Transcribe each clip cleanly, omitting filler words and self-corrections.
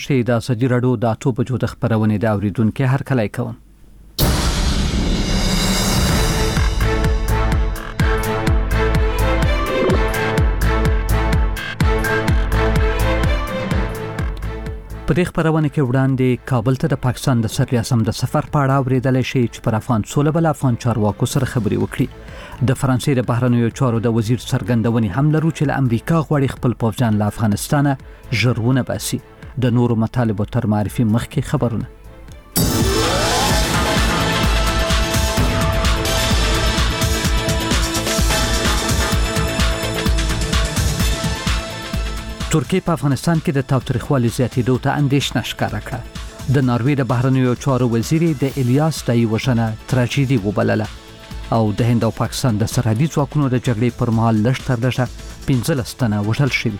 شي د سجی رډو د 8 بجو د خبرونه د اوریدونکو هر کله کوم په دې خبرونه کې وړاندې کابل ته د پاکستان د صدراعظم د سفر په اړه اوریدل شي چې پر افغان سوله بل افغان چارواکو سره خبرې وکړي. د فرانسې د بهرنیو چارو د وزیر څرګندونې هم لرو چې له امریکا غواړي خپل پوځیان له افغانستانه ژرونه باسي. د نورو مطالبو تر معرفي مخکې خبرونه. ترکیه په افغانستان کې د تاوتریخوالي زیاتېدو ته اندېښنه ښکاره کړه. د ناروې د بهرنیو چارو وزیر د الیاس دای وژنه تراژیدي وبلله او د هند او پاکستان د سرحدي ځواکونو د جګړې پر مهال لږ تر لږه 15 تنه وژل شوي.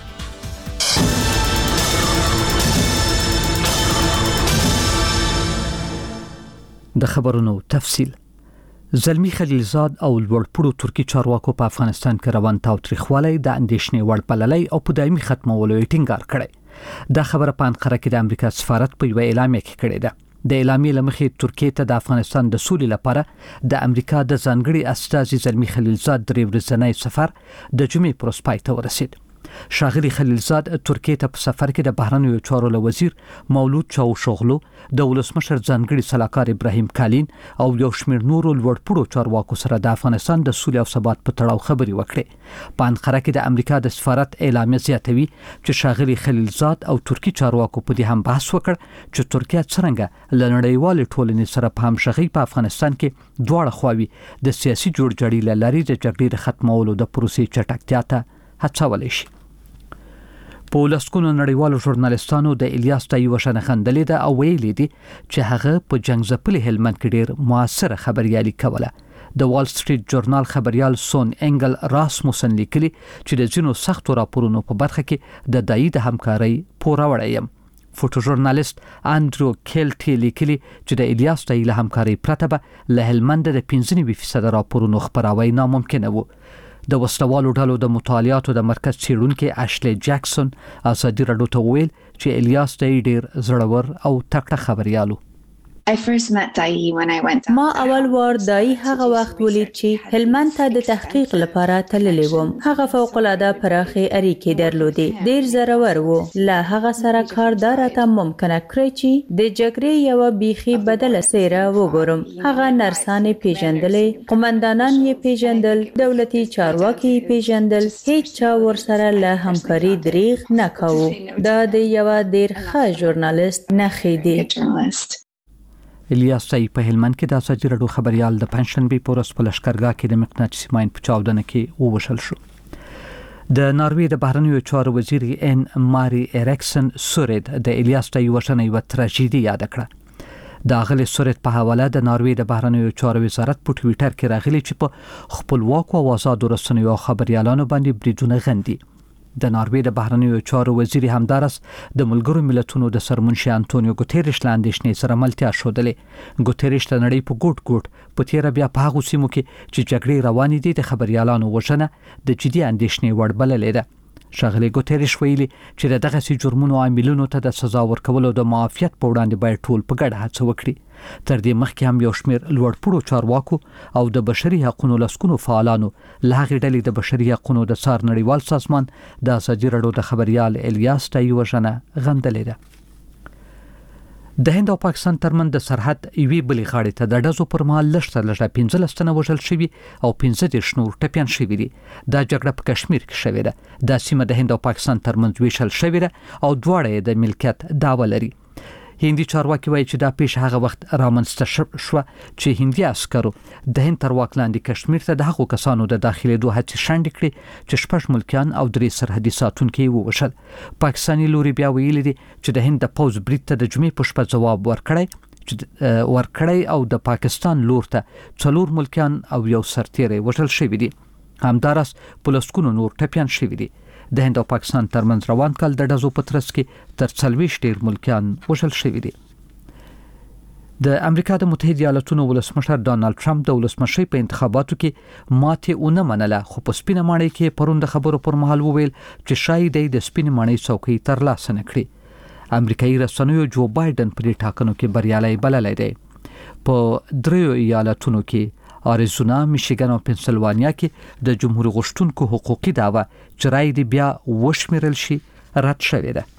د خبرونو تفصیل. زلمی خلیلزاد او لوړپوړو ترکی چارواکو په افغانستان کې روان تاوتریخوالی د اندېښنې وړ بللی او په دایمي ختمولو یې ټینګار کړی. دا خبره په انقره کې د امریکا سفارت په یوه اعلامیه کې کړې ده. د اعلامیې له مخې ترکیه ته د افغانستان د سولې لپاره د امریکا د ځانګړي استازي زلمی خلیلزاد 3 ورځنی سفر د جمعې پر ورځ پای ته ورسید. شاغلی خلیلزاد ترکیه ته په سفر کې د بهرنیو چارو له وزیر مولود چاوشوغلو، د ولسمشر ځانګړي سلاکار ابراهیم کالین او یو شمېر نورو لوړپوړو چارواکو سره د افغانستان د سولې او ثبات په تړاو خبرې وکړې. په انقره کې د امریکا د سفارت اعلامیه زیاتوي چې شاغلی خلیلزاد او ترکی چارواکو په دې هم بحث وکړ چې ترکیه څنګه له نړیوال ټولنې سره په همغږۍ په افغانستان کې دواړه خواوې د سیاسي جوړجاړي لاري د جګړې د ختمولو د پروسې چټکتیا ته هڅولی شي. په لسکونو نړیوالو ژورنالستانو د الیاس دای وژنه خندلې ده او ویلي دي چې هغه په جنگ ځپلي هلمند کې ډېر موثره خبريالي کوله. د وال سټریټ جورنال خبريال سون انګل راسموسن لیکلي چې د ځینو سختو راپورونو په برخه کې د دای د همکارۍ پوراوړی یم. فوټو ژورنالیست اندرو کیلټي لیکلي چې د الیاس دای له همکارۍ پرته به له هلمند د 95% راپورونو خبراوی ناممکن وو. د وسلوالو ډلو د مطالعاتو د مرکز څېړونکي اشلی جاکسون ازادي راډیو ته ویل چې الیاس دای ډېر زړور او تکړه خبريالو. ما اول وار دای هغه وخت ولید چې هلمند ته د تحقیق لپاره تللی وم. هغه فوق العاده پراخه اړیکې درلودې. ډېر زړور و. له هغه سره کار دراته ممکنه کړی چې د جګړې یو بیخي بدله څیره وګورم. هغه نرسانې پیژندلې، قومندانان یې پیژندل، دولتي چارواکي یې پیژندل. هیڅ چا ورسره له همکاري دریغ نه کاوه. دا د یو ډېر ښه ژورنالیست نښې دي. الیاس دای په هلمند کې د ازادي راډیو خبريال د پنځشنبه په ورځ په لشکرګاه کې د مقناطیسي ماین په چاودنه کې ووژل شو. د ناروې د بهرنیو چارو وزیر ان ماري ایرکسن سورید د الیاس دای وژنه یو تراژیدي یاد کړه. د غلې سورید په حواله د ناروې د بهرنیو چارو وزارت په ټوئیټر کې راغلي چې په خپلواکو او آزادو رسنیو خبريالانو باندې بریدونه غندي. د ناروې د بهرنیو چارو وزیر همدارس د ملګرو ملتونو د سرمنشي انټونیو ګوتریش لاندېشنې سره ملتیا شودلې. ګوتریش د نړۍ په ګوټ په تیر بیا په هغه سیمو کې چې جګړې روانې دي د خبريالانو وژنه د جدي اندېښنې وړ بللې ده. شاغلی ګوتریش ویلي چې دغه سي جرمونو عاملونو ته د سزا ورکولو د معافیت په وړاندې باید ټول په ګډه هڅه وکړي. تر دې مخکې هم یو شمېر لوړپوړو چارواکو او د بشري حقوقو لسکونو فعالانو له هغې ډلې د بشري حقوقو د څار نړیوال سازمان د ازادي راډیو د خبريال الیاس دای وژنه غندلې ده. د هند او پاکستان ترمن د سرحد یوې بلې غاړې ته د ډزو پر مهال لږ تر لږه 15 تنه وژل شوي او 15 نور ټپیان شوي دي. دا جګړه په کشمیر کې شوې ده. دا سیمه د هند او پاکستان ترمنځ ویشل شوې ده او دواړه د ملکیت دعوه لري. هندي چارواکي وایي چې دا پیښه هغه وخت رامنځته شوه چې هندي عسکرو د هند تر واک لاندې کشمیر ته د هغو کسانو د داخلېدو هڅې شنډې کړې چې 6 ملکیان او 3 سرحدي ساتونکي ووژل. پاکستاني لوري بیا ویلي دي چې د هند د پوځ برید ته د جمعې په شپه ځواب ورکړی او د پاکستان لور ته 4 ملکیان او یو سرتیری وژل شوي دي. همدارس په لسکونو نور ټپیان شوي دي. د هند او پاکستان ترمنځ روان کال د ډزو په ترڅ کې تر 40 ډیر ملکیان وژل شوي دي. د امریکا د متحده ایالاتونو ولسمشر ډانلډ ټرمپ د ولسمشۍ په انتخاباتو کې ماته ونه منله، خو په سپینه ماڼۍ کې پرون د خبرو پر مهال وویل چې شاید د سپینه ماڼۍ څوکۍ ترلاسه نکړي. امریکایي رسنیو جو بایدن پر ټاکنو کې بریالي بللی دی. په 3 ایالتونو کې اریزونا، میشیګن او پنسلوانیا کې د جمهور غوښتونکو حقوقي دعوه چې رای دی بیا وشمیرل شي رد شوې ده.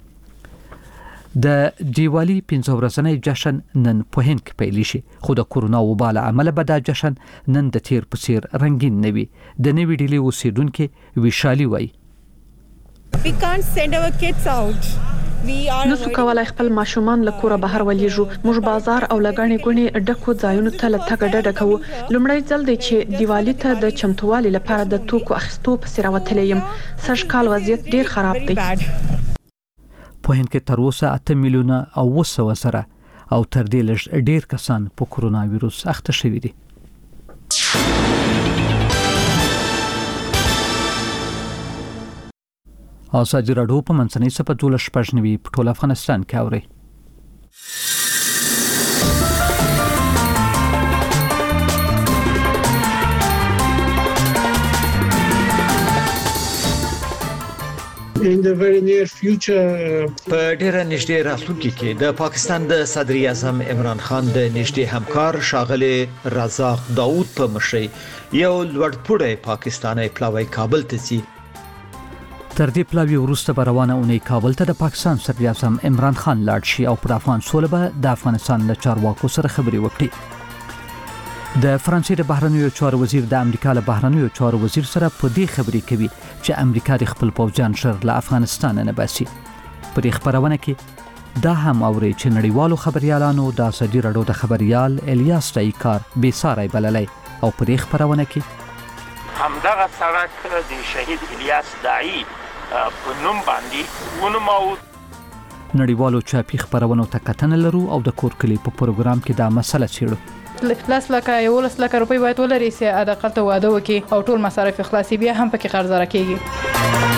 د دیوالی 15 ورځنی جشن نن په هند کې پیل شي، خو د کورونا وبا له امله به دا جشن نن د تیر په څیر رنگین نه وي. د نوې ډیلی اوسیدونکو ویشالي وایي We can't send our kids out. نسو کولای خپل ماشومان له کوره بهر ولېږو. موږ بازار او لګڼې ګونې ډکو ځایونو ته له تګ ډډه کوو. لومړی ځل دی چې دیوالی ته د چمتووالي لپاره د توکو اخیستو پسې راوتلی یم. سږ کال وضعیت ډیر خراب دی. په هند کې تر اوسه 8 میلیونه او 200 سره او تر دې لږ ډیر کسان په کورونا وایروس اخته شوي دي. ازادي راډیو په منځنۍ سپه 12 په ټول افغانستان کې اوري. In the very near future په ډیره نږدې راتلونکي کې د پاکستان د صدر اعظم عمران خان د نږدې همکار ښاغلی رزاق داوود په مشرۍ یو لوړپوړی پاکستاني پلاوی کابل ته ځي. تر دې پلاوی وروسته به روانه اونۍ کابل ته د پاکستان صدر اعظم عمران خان لاړ شي او پر افغان سوله به د افغانستان له چارواکو سره خبرې وکړي. د فرانسې د بهرنیو چارو وزیر د امریکا له بهرنیو چارو وزیر سره په دې خبرې کوي چې امریکا د خپل پوځیان شر له افغانستان نه باسي. په دې خبرونه کې دا هم اوري چې نړیوالو خبريالانو د ازادي راډیو د خبريال الیاس ډایکار بې ساري بللی او په دې خبرونه کې همدغه سړک د شهید الیاس داعی په نوم باندې ونومو. نړیوالو چاپی خبرونو ته کتنه لرو او د کور کلی په پروګرام کې دا مسله چیړو. 11 لک روپۍ باید ولري چې اډقل ته واده وکړي او ټول مصارف خلاصي بیا هم پکې قرض راکېږي.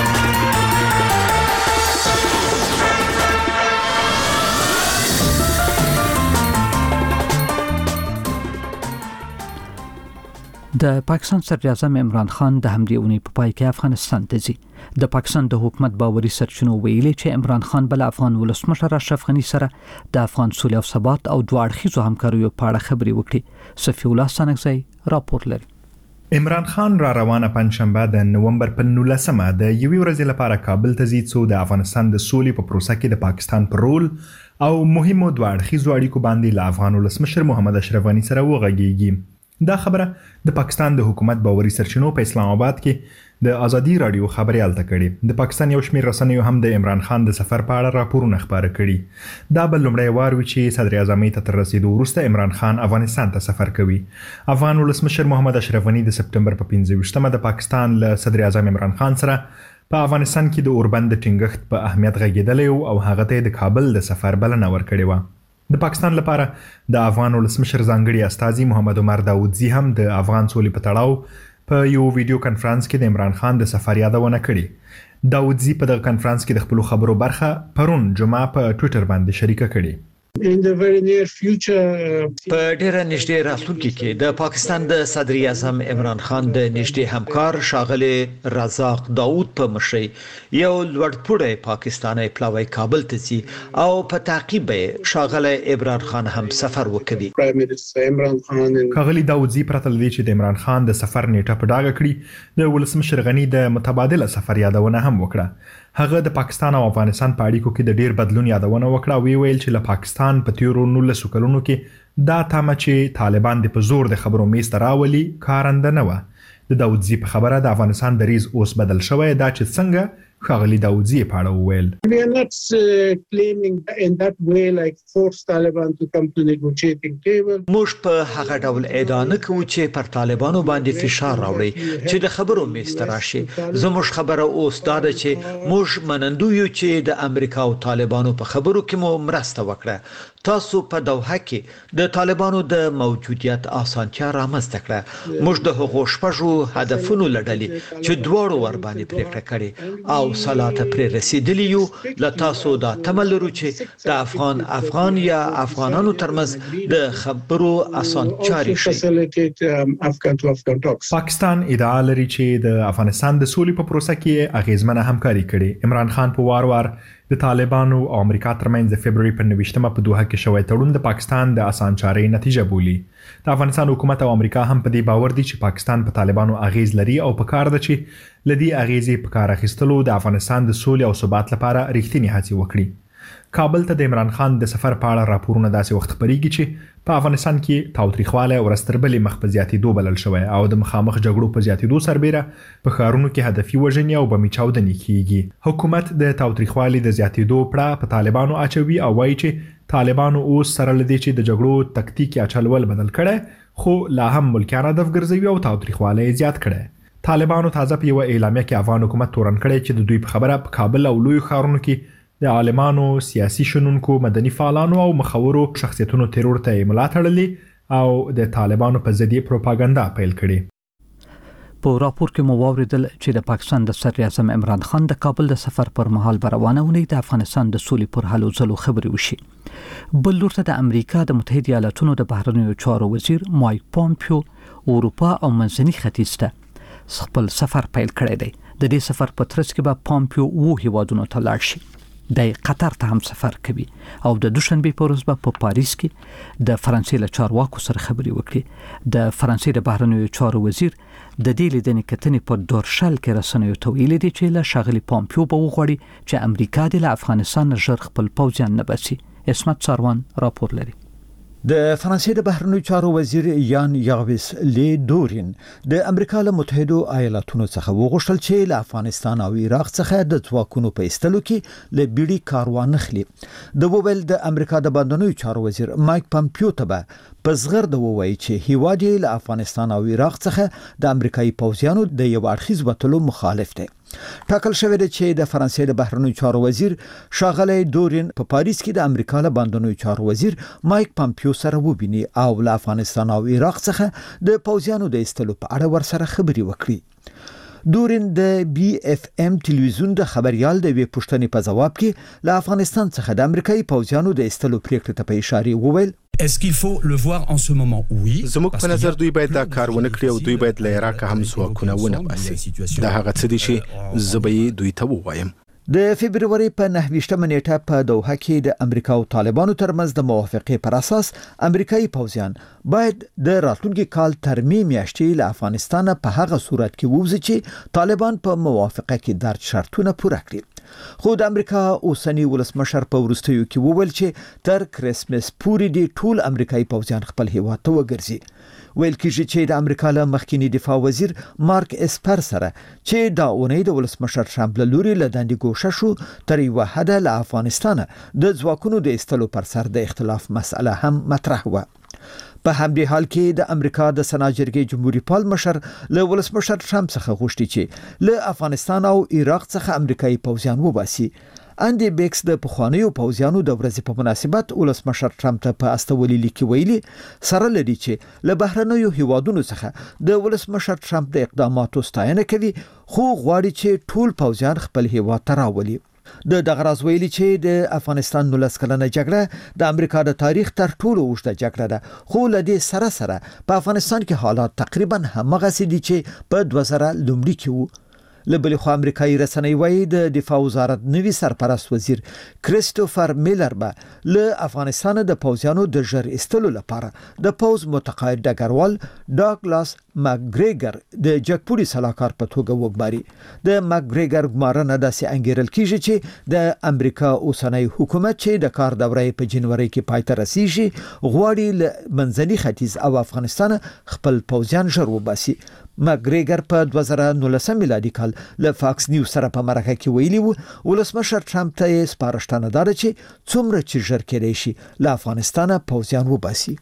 د پاکستان صدر اعظم عمران خان د همدې اونۍ په پای کې افغانستان ته ځي. د پاکستان د حکومت باوري سرچینو ویلي چې عمران خان بل افغان ولسمشر اشرف غنی سره د افغان سولې او ثبات او دوه اړخیزو همکاریو په اړه خبرې وکړي. صفی الله سانګزی راپور لري. عمران خان را روانه پنځشنبه د نومبر په 19مه د یوې ورځې لپاره کابل ته ځي څو د افغانستان د سولې په پروسه کې د پاکستان پر رول او مهمو دوه اړخیزو اړیکو باندې له افغان ولسمشر محمد اشرف غنی سره وغږیږي. دا خبره د پاکستان د حکومت باوري سرچینو په اسلام آباد کې د ازادي رادیو خبريال ته کړي. د پاکستان یو شمېر رسنیو هم د عمران خان د سفر په اړه راپورونه خبره کړي. دا بل لومړی وار و چې صدر اعظم ته تر رسیدو وروسته عمران خان افغانستان ته سفر کوي. افغان ولسمشر محمد اشرف غنی د سپتمبر په 15مه د پاکستان له صدر اعظم عمران خان سره په افغانستان کې د اوربند ټینګښت په اهمیت غږیدلی او هغه ته د کابل د سفر بلنه ورکړې و. د پاکستان لپاره د افغان ولسمشر ځانګړي استازي محمد عمر داودزي هم د افغان سولې په تړاو په یو ویډیو کانفرنس کې د عمران خان د سفر یادونه کړې. داودزي په دغه کانفرنس کې د خپل خبرو برخه پرون جمعه په ټوئیټر باندې شریکه کړې. In the very near future په ډیره نږدې راتلونکي کې د پاکستان د صدر اعظم عمران خان د نږدې همکار ښاغلی رزاق داوود په مشرۍ یو لوړپوړی پاکستاني پلاوی کابل ته ځي او په تعقیب ښاغلی عمران خان هم سفر وکړي. ښاغلی داوودزي پرته له دې چې د عمران خان د سفر نیټه په ډاګه کړي د ولسمشر غنی د متبادله سفر یادونه هم وکړه. هغه د پاکستان او افغانستان په اړیکو کې د ډیر بدلون یادونه وکړه او ویل چې له پاکستان په تیرو 19 کلونو کې دا تمه چې طالبان د په زور د خبرو میز ته راولي کارنده نه و. د داودزي په خبره د افغانستان دریز اوس بدل شوی دا چې څنګه ښاغلی داودزي په اړه وویل. We are not claiming in that way like force Taliban to come to negotiating table. موږ په هغه ډول ادعا نه کوو چې پر طالبانو باندې فشار راوړي چې د خبرو میز ته راشي. زموږ خبره اوس دا ده چې موږ منندوی یو چې د امریکا او طالبانو په خبرو کې مو مرسته وکړه. تاسو په دوحه کې د طالبانو د موجودیت اسانتیا رامنځته کړه. موږ د هغو شپږو هدفونو لړلې چې دواړو ور باندې پریکړه کړې او صلاته پر رسیدلی یو. له تاسو دا تملرو چې د افغان یا افغانانو ترمنځ د خبرو اسانتیا شي. پاکستان ادعا لري چې د افغانستان د سولې په پروسه کې اغیزمنه همکاري کړي. عمران خان په وار د طالبانو او امریکا ترمنځ د فبرवरी په 29مه په دوحه کې شوی تړون د پاکستان د آسان چارې نتیجه بولي. د افغانستان حکومت او امریکا هم په دې باور دي چې پاکستان په طالبانو اغیز لري او په کار ده چې لدی اغیزې په کار اخیستلو د افغانستان د سولې او ثبات لپاره رښتینی هڅې وکړي. کابل ته د عمران خان د سفر په اړه راپورونه داسې وخت خپرېږي چې په افغانستان کې تاوتریخوالی ورستربلې مخ په زیاتېدو بلل شوی او د مخامخ جګړو په زیاتېدو سربیره په ښارونو کې هدفي وژنې او بمي چاودنې کیږي. حکومت د تاوتریخوالي د زیاتېدو پړه په طالبانو اچوي او وایي چې طالبانو اوس سره لدی چې د جګړو تکتیک یا چلول بدل کړي خو لا هم ملکیان هدف ګرځوي او تاوتریخوالی زیات کړي. طالبانو تازه په یو اعلامیه کې افغان حکومت تورن کړی چې د دوی په خبره په کابل او لوی ښارونو کې د عالمانو، سیاسي شنونکو، مدني فعالانو او مخورو شخصیتونو ترور ته ملا تړلې او د طالبانو په ضد پروپاګاندا پیل کړي. په راپور کې مو واوریدل چې د پاکستان د صدر اعظم عمران خان د کابل د سفر پر مهال روانه ونی د افغانستان د سولې پر حل او ځلو خبرې وشي. بل لورته د امریکا د متحده ایالاتونو د بهرنیو چارو وزیر مایک پامپیو اروپا او منځني ختیځ ته خپل سفر پیل کړی دی. د دې سفر په ترڅ کې به پامپیو وو هیوادونو ته لاړ شي. د قطر ته هم سفر کوي او د دوشنبه په ورځ په پاریس کې د فرانسې له چارواکو سره خبرې وکړي. د فرانسې د بهرنیو چارو وزیر د دې لیدنې کتنې په دورشل کې رسنیو ته ویلي دي چې له شاغلي پامپیو به وغواړي چې امریکا د افغانستان ژر خپل پوځیان نه باسي. اسمت ساروان راپور لري. د فرانسې د بهرنیو چارو وزیر یان یاویس لی دورین د امریکا له متحده ایالاتونو څخه وغوښتل چې له افغانستان او عراق څخه د ځواکونو په ایستلو کې له بیړي کار وانخلي. د وویل د امریکا د بهرنیو چارو وزیر مایک پامپیو ته به په زغرد ووایي چې هیواد یې له افغانستان او عراق څخه د امریکایي پوځیانو د یو اړخیز وټلو مخالف دی. ټاکل شوی دی چې د فرانسې د بهرنیو چارو وزیر شاغلی دورین په پاریس کې د امریکا له بهرنیو چارو وزیر مایک پامپیو سره وبیني او له افغانستان او عراق څخه د پوځیانو د ایستلو په اړه ورسره خبرې وکړي. دورین د بي اف ام ټلویزیون د خبريال د وی پوښتنې په جواب کې له افغانستان څخه د امریکایي پوځیانو د ایستلو پریکړې ته په اشاره وویل Est-ce qu'il faut le voir en ce moment? Oui. زموږ په نظر دوی باید دا کار ونه کړي او دوی باید له عراق هم ځواکونه ونه باسي. دا هغه څه دي چې زبې دوی ته ووایم. د فبرवरी په 9مه نیټه په دوحه کې د امریکا او طالبانو ترمنځ د موافقې پر اساس امریکایي پوځیان باید د راتلونکي کال تر میاشتې له افغانستان په هغه صورت کې ووځي چې طالبان په موافقه کې درج شرطونه پوره کړي. خو د امریکا اوسنی ولسمشر په ورستیو کې وویل چې تر کریسمس پورې د ټول امریکایي پوځیان خپل هیواد ته وګرځي. ویل کېږي چې د امریکا له مخکینی دفاع وزیر مارک اسپر سره چې دا اونۍ د ولسمشر ټرمپ له لوري له دندې ګوښه شو تر یوه حده له افغانستان د ځواکونو د ایستلو پر سر د اختلاف مسأله هم مطرح وه. په همدې حال کې د امریکا د سنا جرګې جمهوریت پال مشر له ولسمشر ټرمپ څخه غوښتي چې له افغانستان او عراق څخه امریکایي پوځیان وباسي. اندی بیکس د پخوانیو پوځیانو د ورځې په مناسبت ولسمشر ټرمپ ته په استولي لیکي ویلي سره لري چې له بهرنیو هیوادونو څخه د ولسمشر ټرمپ د اقداماتو ستاینه کوي خو غواړي چې ټول پوځیان خپل هیواد ته راولي. د دغه راز ویلي چې د افغانستان 19 کلنه جګړه د امریکا د تاریخ تر ټولو اوږده جګړه ده خو له دې سره په افغانستان کې حالات تقریبا همغسې دي چې په 2000 کې وو. له بلې خوا امریکایي رسنۍ وایي د دفاع وزارت نوي سرپرست وزیر کریستوفر میلر به له افغانستان د پوځیانو د ژر ایستلو لپاره د پوځ متقاعد ډګروال ډاګلاس ماګریګر د جګپوري سلاکار په توګه وګماري. د ماګریګر ګمارنه داسې انګیرل کیږي چې د امریکا اوسنی حکومت چې د کار دوره په جنوري کې پای ته رسیږي غواړي له منځني ختیځ او افغانستان خپل پوځیان ژر وباسي. ماګریګر په 2019 میلادي کال له فاکس نیوز سره په مرکه کې ویلي وو ولسمشر ټرمپ ته سپارښتنه ده چې څومره چې ژر کېدای شي له افغانستان پوځیان وباسي.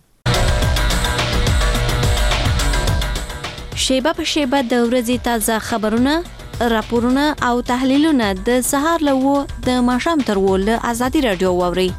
شیبه په شیبه د ورځې تازه خبرونه، راپورونه او تحلیلونه د سهار له د ماښام تر له آزادي رادیو واوري.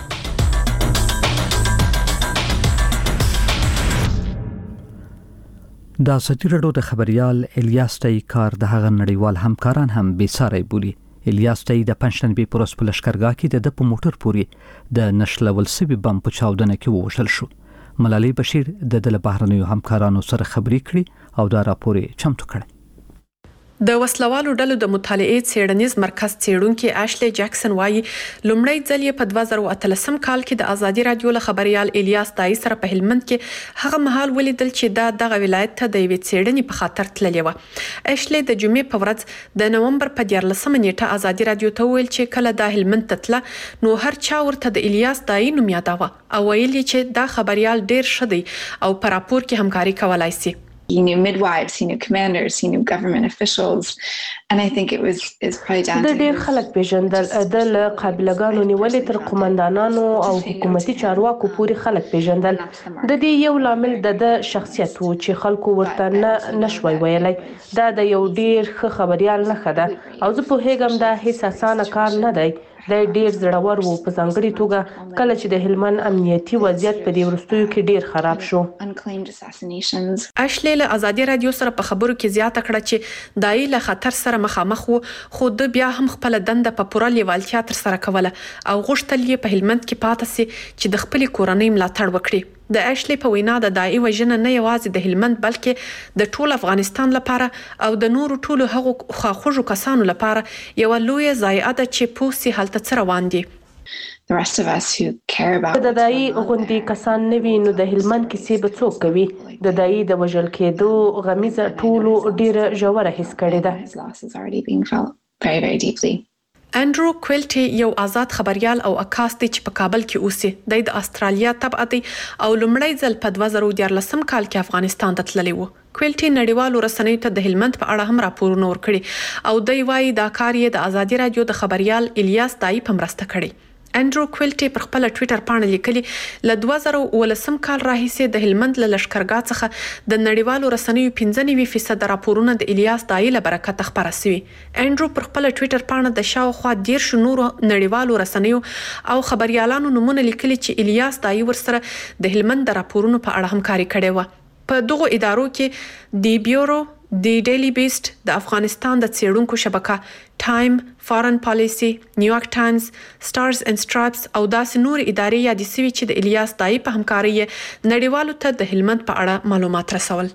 د ازادي رادیو د خبريال الیاس تای کار د هغه نړیوال همکاران هم بیساري بولی. الیاس تای د پنځشنبه پر ورځ په لشکرګاه کې د موټر پوري د نشلول سوي بم په چاودنه کې ووژل شو. ملالۍ بشیر د بهرنیو همکارانو سره خبرې کړې او دا راپور چمتو کړ. د وسلوالو ډلو د مطالعې څېړنیز مرکز څېړونکي اشلی جکسن وايي لومړی ځل یې په 2013 کال کې د ازادي رادیو له خبريال الیاس دای سره په هلمند کې هغه مهال ولیدل چې دغه ولایت ته د یوې څېړنې په خاطر تللی و. اشلی د جمعې په ورځ د نومبر په 14 نیټه ازادي رادیو ته ویل چې کله د هلمند ته تله نو هر چا ورته د الیاس دای نوم یاداوه او ویل چې دا خبريال ډیر ښه دی او په راپور کې همکاري کولای شي. He knew midwives, he knew commanders, he knew government officials, and I think it is probably down to د ډېر خلک پیژندل د قابلګانو نیولې تر قومندانانو او حکومتي چارواکو پورې خلک پیژندل. د دې یو لامل د شخصیت وو چې خلکو ورته نشوي ویلای دا د یو ډېر ښه خبريال نښه ده او زه پوهیږم دا هیڅ اسانه کار نه دی. د ډیر زړور وو په ځانګړي توګه کله چې د هلمند امنیتي وضعیت په دې وروستیو کې ډیر خراب شو. اشلی له ازادي رادیو سره په خبرو کې زیاته کړه چې دای له خطر سره مخامخ وو خو د بیا هم خپل دنده په پوره لیوالتیا تر سره کوله او غوښتل یې په هلمند کې پاتې سي چې د خپل کورنۍ ملاتړ وکړي. د اشلی په وینا د دای وژنه نه یوازې د هلمند بلکې د ټول افغانستان لپاره او د نورو ټولو هغو خواخوږو کسانو لپاره یو لوی ضایعه ده چې پوسی هلته څه روان دي. The rest of us who care about د دای غوندي کسان نوي نو د هلمند کیسې به څوک کوي. د دای د وژل کېدو غمیزه ټولو ډیره ژوره حس کړې ده. انډرو کویلټي یو آزاد خبريال او عکاس دی چې په کابل کې اوسي. د استرالیا تبع دی او لومړی ځل په 2014 کال کې افغانستان ته تللی و. کویلټي نړیوالو رسنیو ته د هلمند په اړه هم راپورونه ورکړي او دوی وايي دا کار یې د ازادي رادیو د خبريال الیاس دای په مرسته کړی. انډرو کویلټي پر خپل ټوئیټر باندې لیکلي ل 2019 کال راهیسې د هلمند له لشکرګاه څخه د نړیوالو رسنیو 95% راپورونه د الیاس دای له برکت خبره شوي. انډرو پر خپل ټوئیټر باندې د شاوخوا 10 نورو نړیوالو رسنیو او خبريالانو نمونه لیکلي چې الیاس دای ورسره د هلمند د راپورونو په اړه همکاري کړې و. په دغه ادارو کې دی بیورو د ډیلی بیسټ د افغانستان د څېړونکو شبکه ټایم، فارن پالیسی، نیویارک ټایمز، سټارز اینڈ سټرایپس او داسې نور ادارې یادې شوي چې د الیاس دای په همکاري نړیوالو ته د هلمند په اړه معلومات رسول.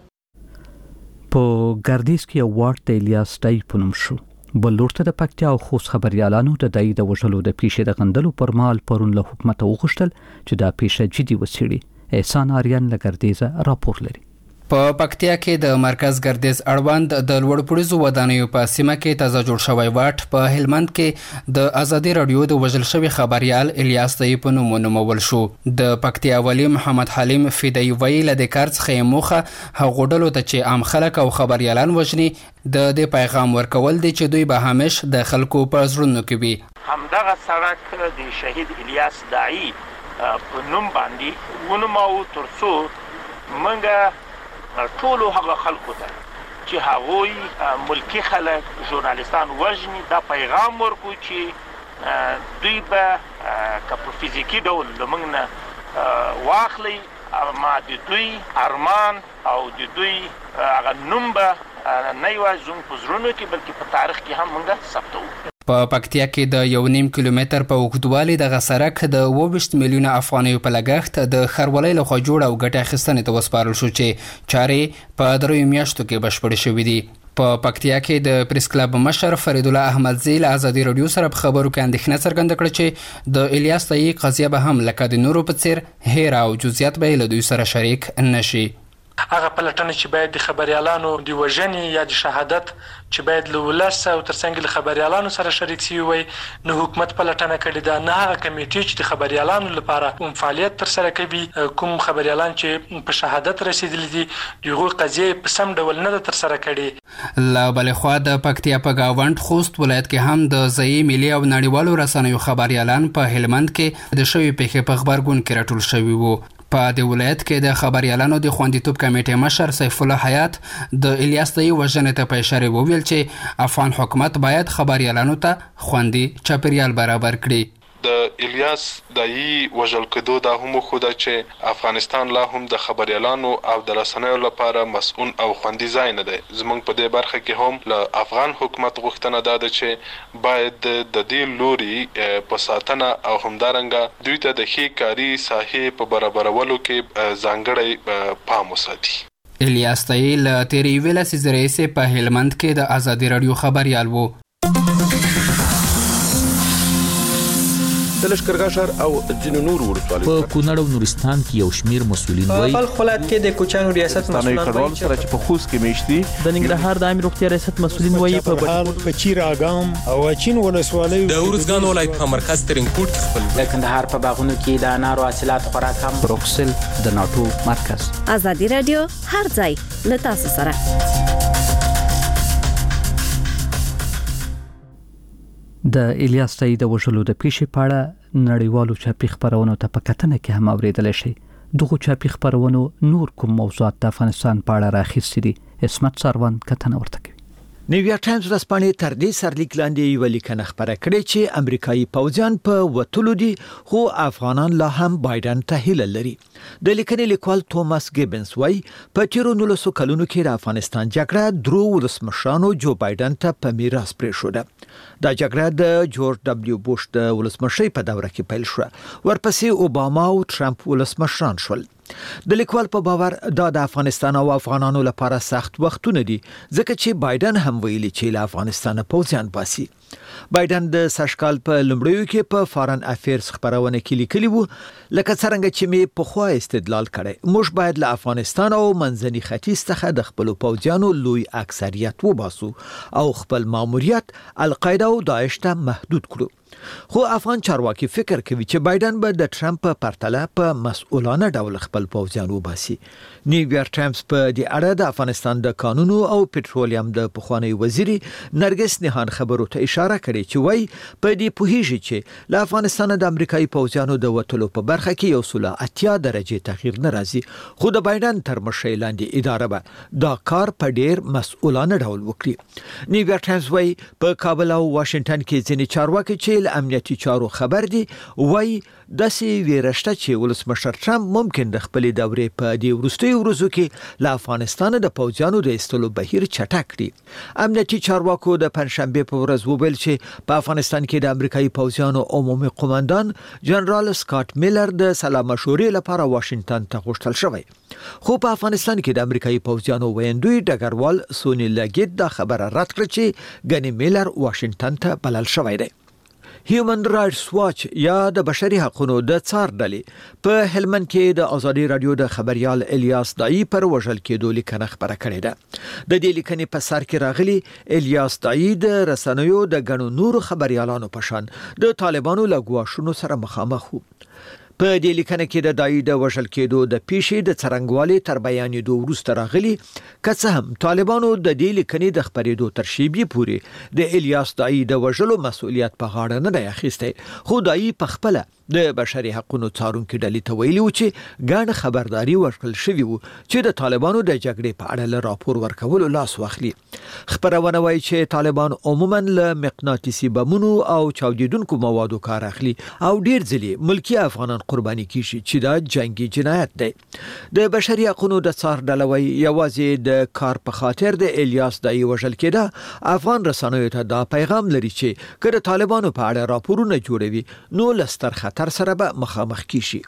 په ګردیز کې یو وارد د الیاس دای په نوم شو. بل لورته د پکتیا او خوست خبريالانو د دای د وژلو د پیښې د غندلو پر مهال پرون له حکومت وغوښتل چې دا پیښه جدي وڅېړي. احسان آریان له ګردیزه راپور لري. په پکتیا کې د مرکز ګردیز اړوند د لوړپوړیزو ودانیو په سیمه کې تازه جوړ شوی واټ په هلمند کې د ازادي رادیو د وژل شوی خبريال الیاس دای په نوم ونومول شو. د پکتیا والی محمد حلیم فدای ویل د کار څخه موخه هغه ډلو ته چې عام خلک او خبريالان وژني د پیغام ورکول دي چې دوی به همیش د خلکو په زړونو کې وي. همدغه سړک د شهید الیاس دای په نوم باندې ونومو ترڅو منګه ټول هغه خلکو ته چې هغوی ملکی خلک ژورنالیستان وژني دا پیغام ورکو چې دوی به که په فزیکی ډول لمنګ نه واخلي ما د دوی ارمان او د دوی هغه نوم به نه یوازې زموږ په زړونو کې بلکې په تاریخ کې هم موږ ثبتوو. په پکتیا کې د 1.5 کیلومتر په اوږدوالي دغه سړک د 22 میلیونه افغانیو په لګښت د خرولۍ لخوا جوړ او ګټه اخیستنې ته وسپارل شو چې چارې په 3 میاشتو کې بشپړې شوې دي. په پکتیا کې د پریس کلب مشر فرید الله احمدزی له ازادي رادیو سره په خبرو کې اندېښنه څرګنده کړه چې د الیاس دای قضیه به هم لکه د نورو په څیر هیر او جزئیات به له دوی سره شریک نشي. هغه پلټنه چې باید د خبريالانو د وژنې یا د شهادت چې باید له ولس او ترڅنګ له خبريالانو سره شریک شي وي نو حکومت پلټنه کړې ده نه هغه کمیټې چې د خبريالانو لپاره فعالیت تر سره کوي کوم خبريالان چې په شهادت رسیدلي دي دغه قضیه په سم ډول نه تر سره کړي. لا بل خو د پکتیا په گاوند خوست ولایت کې هم د ځای ملي او نړیوالو رسنیو خبريالان په هلمند کې د شوی پیښې په خبرګون کې راټول شوي وو. په د ولایت کې د خبريالانو د خوندیتوب کمیټې مشر سیف الله حیات د الیاس دای وژنې ته په اشاره وویل چې افغان حکومت باید خبريالانو ته خوندي چاپیریال برابر کړي. د الیاس دای وژل کېدو دا هم خو دا چې افغانستان لا هم د خبريالانو او د رسنیو لپاره مسؤل او خوندي ځای نه دی. زمونږ په دې برخه کې هم له افغان حکومت غوښتنه ده چې باید د دې لوري په ساتنه او همدارنګه دوی ته د ښې کاري ساحې په برابرولو کې ځانګړی پام وساتي. الیاس تایی له تیرې ویلا سیزریسه په هلمند کې د ازادي رادیو خبريال وو. د لشکرګاه ښار او ځینو نور ولسوالیو په کونړ او نورستان کې یو شمیر مسؤلین وایي په خپلات کې د کوچانو ریاست مسؤلین وایي چې په خوست کې میشتي د ننګرهار د عامه روغتیا ریاست مسؤلین وایي په چیر اګام او چین ولسوالیو د اورزګان ولایت په مرکز ترینکوټ کې خپل د کندهار په باغونو کې د انارو حاصلات خوراک هم بروکسل د ناتو مرکز. ازادي رادیو هر ځای له تاسو سره. د الیاس تایی د وژلو د پیښې په اړه نړیوالو چاپی خبرونو ته په کتنه کې هم اوریدل شي. دغه چاپی خبرونو نور کوم موضوعات د افغانستان په اړه راخیستي دي. اسمت سروان کتنه ورته کوي. نیویارک ټایمز ورځپاڼې تر دې سرلیک لاندې یو لیکنه خبره کړې چې امریکایي پوځیان په وټلو دي خو افغانان لا هم بایدن ته هیله لري. د لیکنې لیکوال توماس ګیبنز وايي په تیرو 19 کلونو کې د افغانستان جګړه درو ولسمشرانو جو بایدن ته په میراث پرېښوده. دا جګړه د جورج دبلیو بوش د ولسمشۍ په دوره کې پیل شوه. ورپسې اوباما او ټرمپ ولسمشران شول. د لیکوال په باور دا د افغانستان او افغانانو لپاره سخت وختونه دي ځکه چې بایدن هم ویلي چې له افغانستان پوځیان باسي. بایدن د سشکال په لومړیو کې په فارن افیرز خبرونه کې لیکلی وو لکه څنګه چې می په خوا استدلال کړي موږ باید له افغانستان او منځني ختیځ څخه د خپل پوځیانو لوی اکثریت وباسو او خپل ماموریت القاعده او داعش ته محدود کړو. خو افغان چارواکي فکر کوي چې بایدن به د ټرمپ په پرتله په مسؤلانه ډول خپل پوځیان وباسي. نیویارک ټایمز په دې اړه د افغانستان د قانونو او پټرولیم د پخوانی وزیر نرګس نهان خبرو ته اشاره کړې چې وایي په دې پوهیږي چې له افغانستان د امریکایي پوځیانو د وټلو په برخه کې 180 درجه تغییر نه راځي خو د بایدن تر مشرۍ لاندې اداره به دا کار په ډیر مسؤلانه ډول وکړي. نیویارک ټایمز وایي په کابل او واشنگټن کې ځینې چارواکي چې امنیتي چارو خبر دي وایي داسې ویرشته چې ولسمشر ټرمپ ممکن د خپل دورې په دې وروستیو ورځو کې له افغانستان د پوځیانو د ایستلو بهیر چټک کړي. امنیتي چارواکو د پنځشنبه په ورځ وویل چې په افغانستان کې د امریکایي پوځیانو عمومي قوماندان جنرال سکاټ میلر د سلا مشورې لپاره واشنگټن ته غوښتل شوی. خو په افغانستان کې د امریکایي پوځیانو ویندوی ډګروال سونی لګید دا خبره رد کړه چې ګنی میلر واشنگټن ته بلل شوی دی. هیومن رائټس واچ یا د بشري حقوقو د څار ډلې په هلمند کې د ازادي رادیو د خبريال الیاس دایی پر وژل کېدو لیکنه خبره کړې ده. د دې لیکنې په سر کې راغلي الیاس دایی د رسنیو د غنو نور خبريالانو په شان د طالبانو لګواشونو سره مخامخ وو. په دې لیکنه کې د دایی د وژل کېدو د پیښې د څرنګوالي تر بیانېدو وروسته راغلي که څه هم طالبانو د دې لیکنې د خبرېدو تر شیبې پورې د الیاس دایی د وژلو مسؤلیت په غاړه نه دی اخیستی. خو دایی په خپل د بشري حقوقو څارونکو ډلې ته ویلي و چې ګڼ خبرداري ورکړل شوی وو چې د طالبانو د جګړې په اړه راپور ورکولو لاس واخلي. خبرونه وايي چې طالبان عموما له مقناطیسي بمونو او چاودیدونکو موادو کار اخلي او ډیر ځلې ملکی افغانان قرباني کیږي چې دا جنگي جنایت دی. د بشري حقوقو د څار ډله وايي یوازې د کار په خاطر د الیاس دایی وژل کېده. افغان رسنیو ته دا پیغام لري چې کله طالبانو په اړه راپورونه جوړوي نو لستر خطر سره به مخامخ کیشي.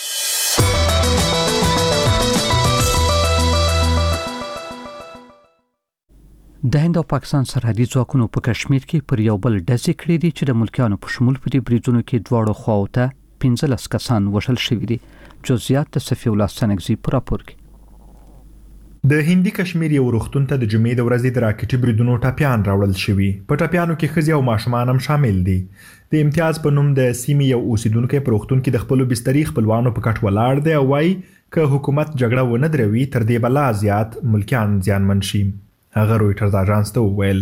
د هند او پاکستان سرحدي ځواکونو په کشمیر کې پر یو بل ډزې کړې دي چې د ملکیانو په شمول په دې بریدونو کې دواړو خواو ته 15 کسان وژل شوي دي. جزئیات د صفی الله سنگزی پر راپور کې. د هندي کشمیر یو روغتون ته د جمعې د ورځې د راکټي بریدونو ټاپیان راوړل شوي. په ټاپیانو کې ښځې او ماشومان هم شامل دي. د امتیاز په نوم د سیمې یو اوسیدونکو په روغتون کې د خپل بستري خپلوانو په کټ ولاړ دی او وايي که حکومت جګړه ونه دروي تر دې بلا زیات ملکیان زیانمن شي. هغه رويټرز اژانس ته وویل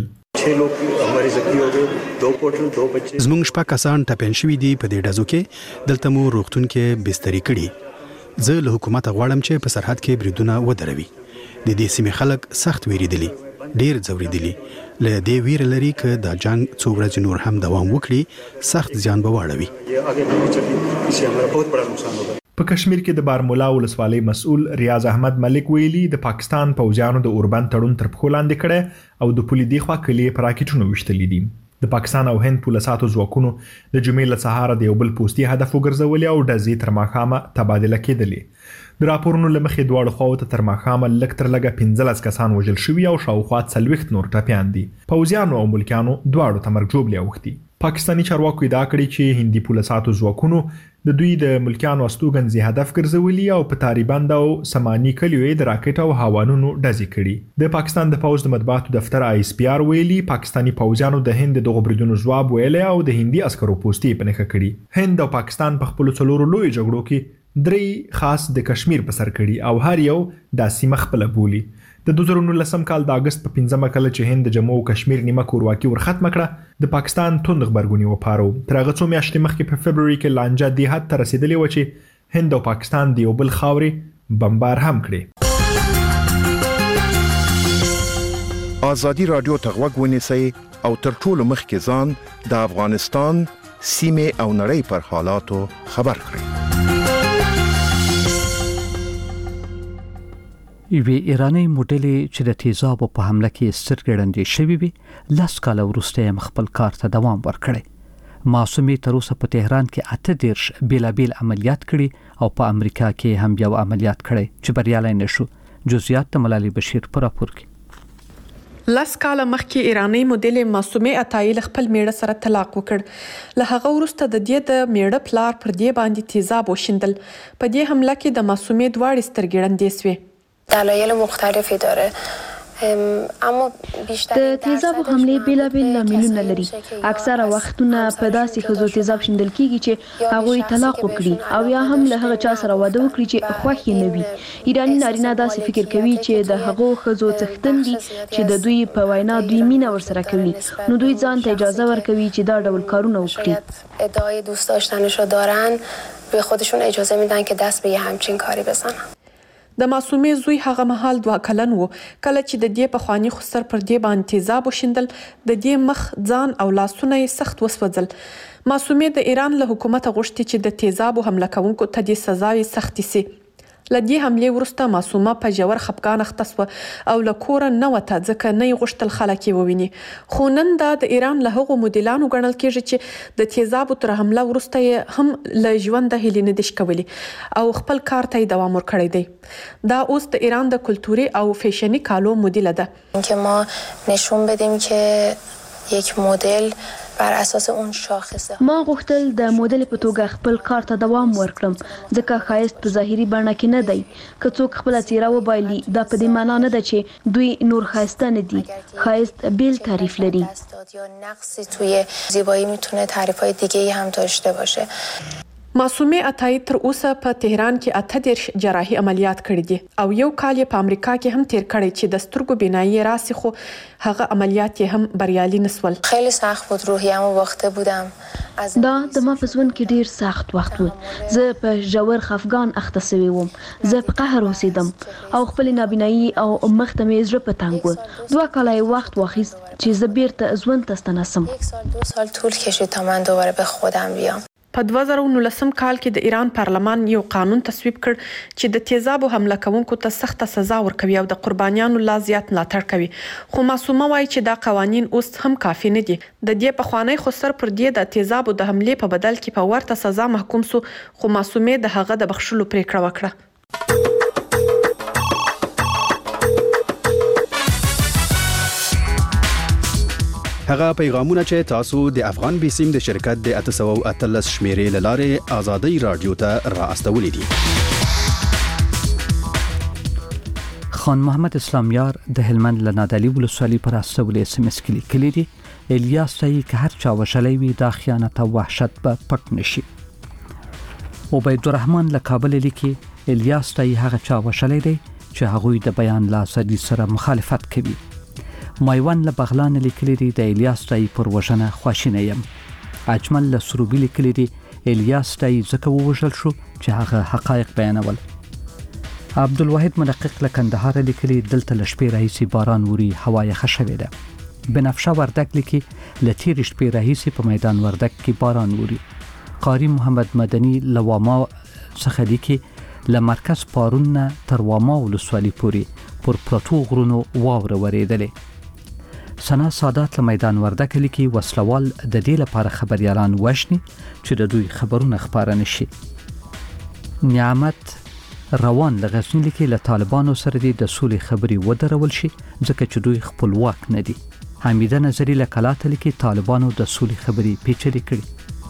زمونږ شپږ کسان ټاپین شوي دي. په دې ډزو کې دلته مو روغتون کې بستري کړي. زه له حکومت غواړم چې په سرحد کې بریدونه ودروي. د دې سیمې خلک سخت ویریدلي، ډیر ځوریدلي. له دې ویر لري چې دا جنگ څو ورځې نور هم دوام وکړي سخت زیان به واړوي. په کشمیر کې د بارمولا ولسوالۍ مسؤل ریاض احمد ملک ویلي د پاکستان پوځیانو د اوربند تړون تر پښو لاندې کړي او د پولي دی خوا کلی پر راکټونو وشتلې دي. د د پاکستان او هند پولیساتو ځواکونو د جمعې له سهاره د یو بل پوستي هدف وګرځولې او ډزې تر ماښامه تبادله کېدلې. د راپورونو له مخې دواړو خواو ته تر ماښامه لږ تر لږه 15 کسان وژل شوي او شاوخوا 40 نور ټپیان دي. پوځیانو او ملکیانو دواړو ته مرګ ژوبلې اوښتي. پاکستاني چارواکو ادعا کړې چې هندي پولیساتو ځواکونو د دوی د ملکیانو استوګنځي هدف ګرځولي او په تاریبند او سماني کلیو د راکټ او هوانونو ډزې کړي. د پاکستان د پوځ د مطبوعاتو دفتر ISPR ویلي پاکستاني پوځیانو د هند دغه بریدونو ځواب ویلی او د هندي عسکرو پوستي په نښه کړي. هند او پاکستان په خپلو څلورو لویو جګړو کې 3 خاص د کشمیر په سر کړي او هر یو دا سیمه خپله بولي. د 2019 کال د اگست په 15 کله چې هند د جموں او کشمیر نیمه کورواکي ورختم کړه د پاکستان توند غبرګونی وپارو. تر هغه څو میاشتې مخکې په فبروري کې لانجه دې حد ته رسیدلې و چې هند او پاکستان د یو بل خاورې بمبار هم کړي. ازادي رادیو ته غوږ ونیسئ او تر ټولو مخکې ځان د افغانستان سیمې او نړۍ پر حالاتو خبر کړئ. یوې ایرانی موډلې چې د تیزابو په حمله کې سترګړندې شوې وي 10 کاله وروسته خپل کار ته دوام ورکړی. معصومې تر اوسه په تهران کې 18 بیلابیل عملیات کړي او په امریکا کې هم یو عملیات کړی چې بریالی نشو. جزئیات د ملالي بشیر په راپور کې. 10 کاله مخکې ایرانی موډلې معصومې عطایی خپل میړه سره طلاق وکړ. له هغه وروسته د دې د میړه پلار پر دې باندې تیزاب وشیندل. په دې حمله کې د معصومې دواړې سترګړندې سوې. دلایل مختلفی داره اما بیشتر د تیزاب حمله بیلابیل لاملونه لري. اکثره وختونه په داسې خزو تیزاب شیندل کیږي چې هغه طلاق وکړي او یا هم له هغه چا سره واده وکړي چې خوښ نه وي. ایرانی نارینه داسې فکر کوي چې د هغه خزو څښتن دي چې د دوی په وینا دوی مینه ورسره کوي نو دوی ځان ته اجازه ورکوي چې دا ډول کارونه وکړي. ادعای دوست داشتنشو دارن به خودشون اجازه میدن که دست به همچین کاری بزنن. د معصومې زوی هغه مهال 2 کلن وو کله چې د دې په خواني خسر پر دې باندې تیزاب وشیندل. د دې مخ ځان او لاسونه یې سخت وسوځل. معصومې د ایران له حکومت غوښتي چې د تیزاب حمله کوونکو ته د سزاوي سختي سي. لدې حمله ورسته معصومه په جوړ خپګان اختص او له کور نه وته ځکه نه غوښتل خلک وویني. خو نن د ایران له هغو مدلانو ګڼل کېږي چې د تیزاب تر حمله ورسته هم له ژوند هلي نه دي شکولي او خپل کار ته دوام ورکړی دی. دا اوس د ایران د کلتوري او فیشني کالو مدل ده. اینکه ما نشون بدیم که یک مدل بر اساس اون شاخصه ما غوښتل د موډل په توګه خپل کار ته دوام ورکړم ځکه ښایست په ظاهري بڼه کې نه دی. که څوک خپل څیره وبایلي دا په دې معنی نه ده چې دوی نور ښایسته نه دي. ښایست بیل تعریف لري. یا نقصی توی زیبایی میتونه تعریف‌های دیگه‌ای هم داشته باشه. معصومې عطایی تر اوسه په تهران کې 18 جراحي عملیات کړي دي او یو کال په امریکا کې هم تیر کړی چې د سترګو بینایی راسي خو هغه عملیات هم بریالي نسول. خیلی سخت بود روحیه‌مو باخته بودم. دا د ما په ژوند کې ډیر سخت وخت و. زه په ژور خفګان اخته شوی وم. زه په قهر اوسېدم او خپل نابینایی او مخ ته مې زړه په تنګ و. 2 کاله وخت واخیست چې زه بیرته ژوند ته ستنسم. 2 سال طول کشید تا من دوباره به خودم بیام. په 2019 کال کې د ایران پارلمان یو قانون تصویب کړ چې د تیزابو حمله کوونکو ته سخت سزا ورکوي او د قربانیانو لا زیات ملاتړ کوي. خو معصومه وایي چې دا قوانین اوس هم کافي نه دي. د دې په خوانی خسر پر دې د تیزابو د حمله په بدل کې په ورته سزا محکوم سو خو معصومه د هغه د بخښلو پریکړه وکړه. هغه پیغامونه چې تاسو د افغان بیسیم د شرکت د 813 شمیرې لاره آزادۍ رادیو ته را استولې دي. خان محمد اسلامیار د هلمند لنادلی ولسوالۍ پر استولې SMS کې لیکلي دي الیاس ته که هر چا وشلې وي دا خیانت او وحشت به پټ نشي. عبید الرحمن له کابل لیکي الیاس ته هغه چا وشلې دی چې هغه د بیان لا ازادي سره مخالفت کوي. مایوان له بغلان لیکلي دي د الیاس تای پر وژنه خواشینه یم. اجمل له سروبي لیکلي دي الیاس تای ځکه ووژل شو چې هغه حقایق بیانول. عبدالواحد منقق له کندهار لیکلي دلته له شپې راهیسې باران وري هوا یخه شوې ده. بنفشه وردک لیکي له تېرې شپې راهیسې په میدان وردک کې باران وري. قاری محمد مدني له واما څخه لیکي له مرکز پارون نه تر واما ولسوالۍ پورې پر پروتو غرونو واوره ورېدلې. سنا سادات له میدان وردګ لیکي وسلوال د دې لپاره خبريالان وښني چې د دوی خبرونه خبره نشي. نعمت روان د غزنی لیکي له طالبانو سره د سولې خبري ودرول شي ځکه چې دوی خپلواک نه دي. حمیده نظری له کلاته لیکي طالبانو د سولې خبري پیچلې کړي.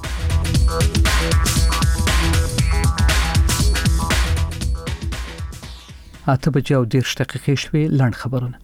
اته بجې او 10 دقیقې شوې. لنډ خبرونه.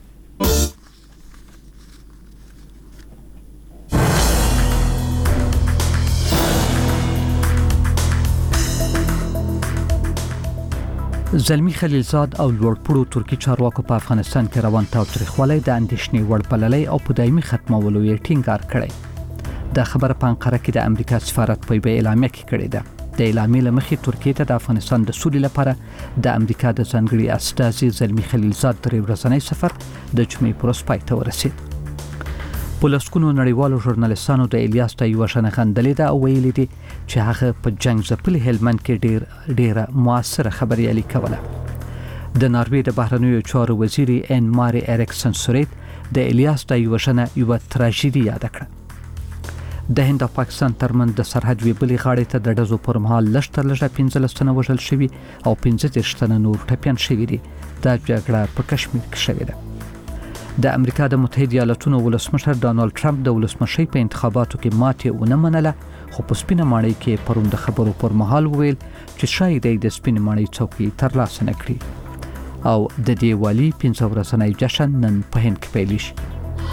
زلمی خلیلزاد او لوړپوړو ترکی چارواکو په افغانستان کې روان تاوتریخوالی د اندېښنې وړ بللی او په دایمي ختمولو یې ټینګار کړی. دا خبره په انقره کې د امریکا سفارت په اعلامیه کې کړې ده. د اعلامیې له مخې ترکیه ته د افغانستان د سولې لپاره د امریکا د ځانګړي استازي زلمی خلیلزاد درې ورځنی سفر د جمعې پر ورځ پای ته ورسید. پولیسونو نړیوالو ژورنالیستانو د الیاس ته یو شنه خندلې ده او ویلي دي چې هغه په جنگ ځپلي هلمند کې ډیره موثره خبريالي کوله. د ناروې د بهرنیو چارو وزیر ان ماري اریکسن سوریت د الیاس ته یو شنه یو تراژیدي یاد کړه. د هند او پاکستان ترمن د سرحد ویبلې غاړې ته د ډزو پر مهال لشتر لږه 15 تنه وژل شوي او 15 تنه نور ټپيان شوي دي. دا جګړه په کشمیر کې شوې ده. د امریکا د متحده ایالاتونو ولسمشر ډانلډ ټرمپ د ولسمشۍ په انتخاباتو کې ماتې ونه منله، خو په سپینه ماڼۍ کې پرون د خبرو پر مهال وویل چې شاید د سپینه ماڼۍ څوکۍ ترلاسه نه کړي او د دې والي 15 ورځنی جشن نن په هند کې پیل شي.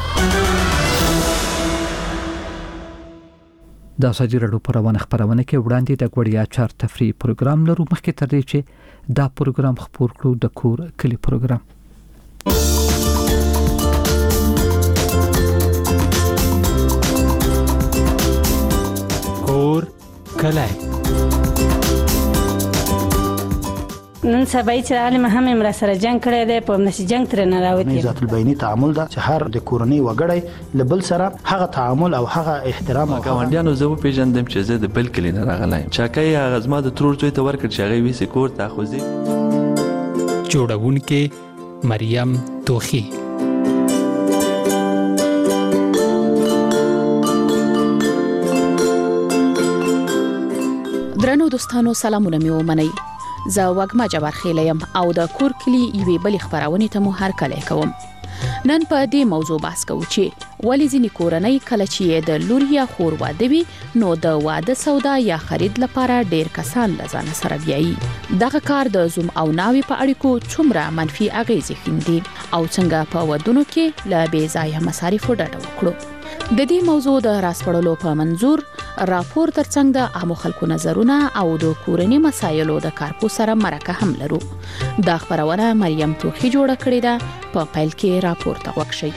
د ازادي راډیو په روانه خبرونه کې وړاندې د غوړیا چار تفریح پروګرام لرو. مخکې تر دې چې دا پروګرام خپور کړو د کور کلی پروګرام. کور کلی نن سبا چې عالم هم امر سره جنگ کړی دی په نشي جنگ تر نه راوتی. ذات البینی تعامل دا چې هر د کورنۍ وګړی لبل سره هغه تعامل او هغه احترام او ګاونډیانو زه پیژندم چې زه د بل کلی نه راغلایم. چاکای هغه زما د ترور زوی ته ورکړ چې هغه ویسي کور ته خوځي. جوړونکې مریم توخی. درنو دوستانو سلامونه مې ومنئ. زه وګما جبار خیلیم او د کور کلی یوې بل خبرونه ته مو هر کله کوم. نن په دې موضوع بحث کوو چې ولې ځینې کورنۍ کله چې د لور یا خور واده وي نو د واده سودا یا خرید لپاره ډیر کسان لزان سره بیایي. دغه کار د زوم او ناوي په اړیکو څومره منفي اغیزې ښندي او څنګه په ودونو کې لا بې ځایه مصارفو ډډه وکړو. د دې موضوع د راسپړلو په منظور راپور ترڅنګ د عامو خلکو نظرونه او د کورنۍ مسایلو د کارپو سره مرکه هم لرو. دا خبرونه مریم توخی جوړه کړې ده. په پیل کې راپور ته وکشي.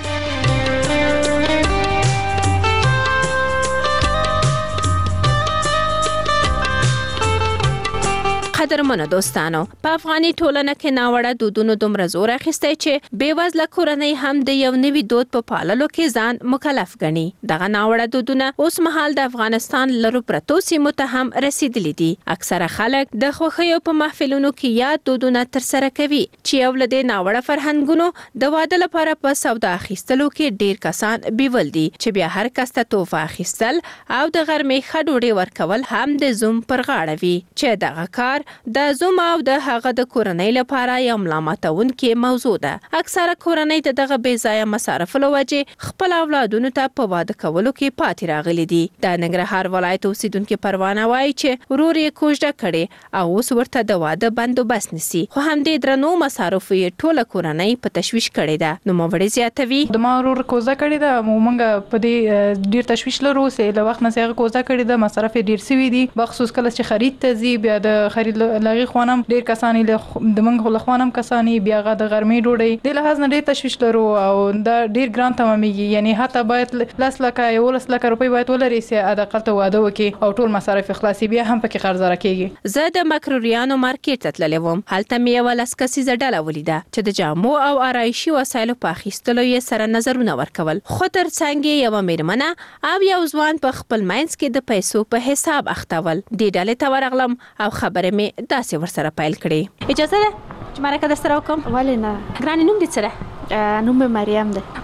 قدرمنو دوستانو، په افغاني ټولنه کې ناوړه دودونو دومره زور اخیستی چې بیوزله کورنۍ هم د یو نوي دود په پاللو کې ځان مکلف ګڼي. دغه ناوړه دودونه اوس مهال د افغانستان لرو پرتو سیمو ته هم رسیدلي دي. اکثره خلک د خوښیو په محفلونو کې یاد دودونه ترسره کوي چې یو له دې ناوړه فرهنګونو د واده لپاره په سودا اخیستلو کې ډیر کسان بیول دي چې بیا هر کس ته توفه اخیستل او د غرمې ښه ډوډۍ ورکول هم د زوم پر غاړه وي چې دغه کار د زوم او د هغه د کورنۍ لپاره یو ملامتونکې موضوع ده. اکثره کورنۍ د دغه بې ځایه مصارفو له وجې خپل اولادونو ته په واده کولو کې پاتې راغلي دي. د ننګرهار ولایت اوسیدونکي پروانه وایي چې ورور یې کوژده کړې او اوس ورته د واده بندوبست نیسي، خو همدې درنو مصارفو یې ټوله کورنۍ په تشویش کړې ده. نوموړې زیاتوي د ما ورور کوژده کړې ده، موږ په دې ډیر تشویش لرو چې له وخت نه هغه کوژده کړې ده، مصارف ډیر سوي دي، بخصوص کله چې خرید ته ځي بیا د خرید لغی خوانم ډیر کسانی له د منغ له خوانم کسانی بیا غا د غرمې ډوډۍ د لحاظ نه ډیر تشویش لرو او دا ډیر ګران تمامېږي. یعنی حتی باید 10 لک یا 10 لک روپۍ باید ولري چې اقل ته واده وکړي او ټول مصارف خلاصي بیا هم پکې قرض راکېږي. زه د مکروریانو مارکیټ ته تللی وم. هلته مې یوه لسکسیزه ډله ولیده چې د جامو او آرایشي وسایلو په اخیستلو یې سره نظرونه ورکول، خو ترڅنګ یې یوه میرمنه او یو ځوان په خپل منځ کې د پیسو په حساب اختول. دې ډلې ته ورغلم او خبرې مې داسې ورسره پیل کړې. اجازه ده چې مرکه درسره وکړم؟ ولې نه. ګرانې نوم دې څه ده؟ نوم مې مریم ده.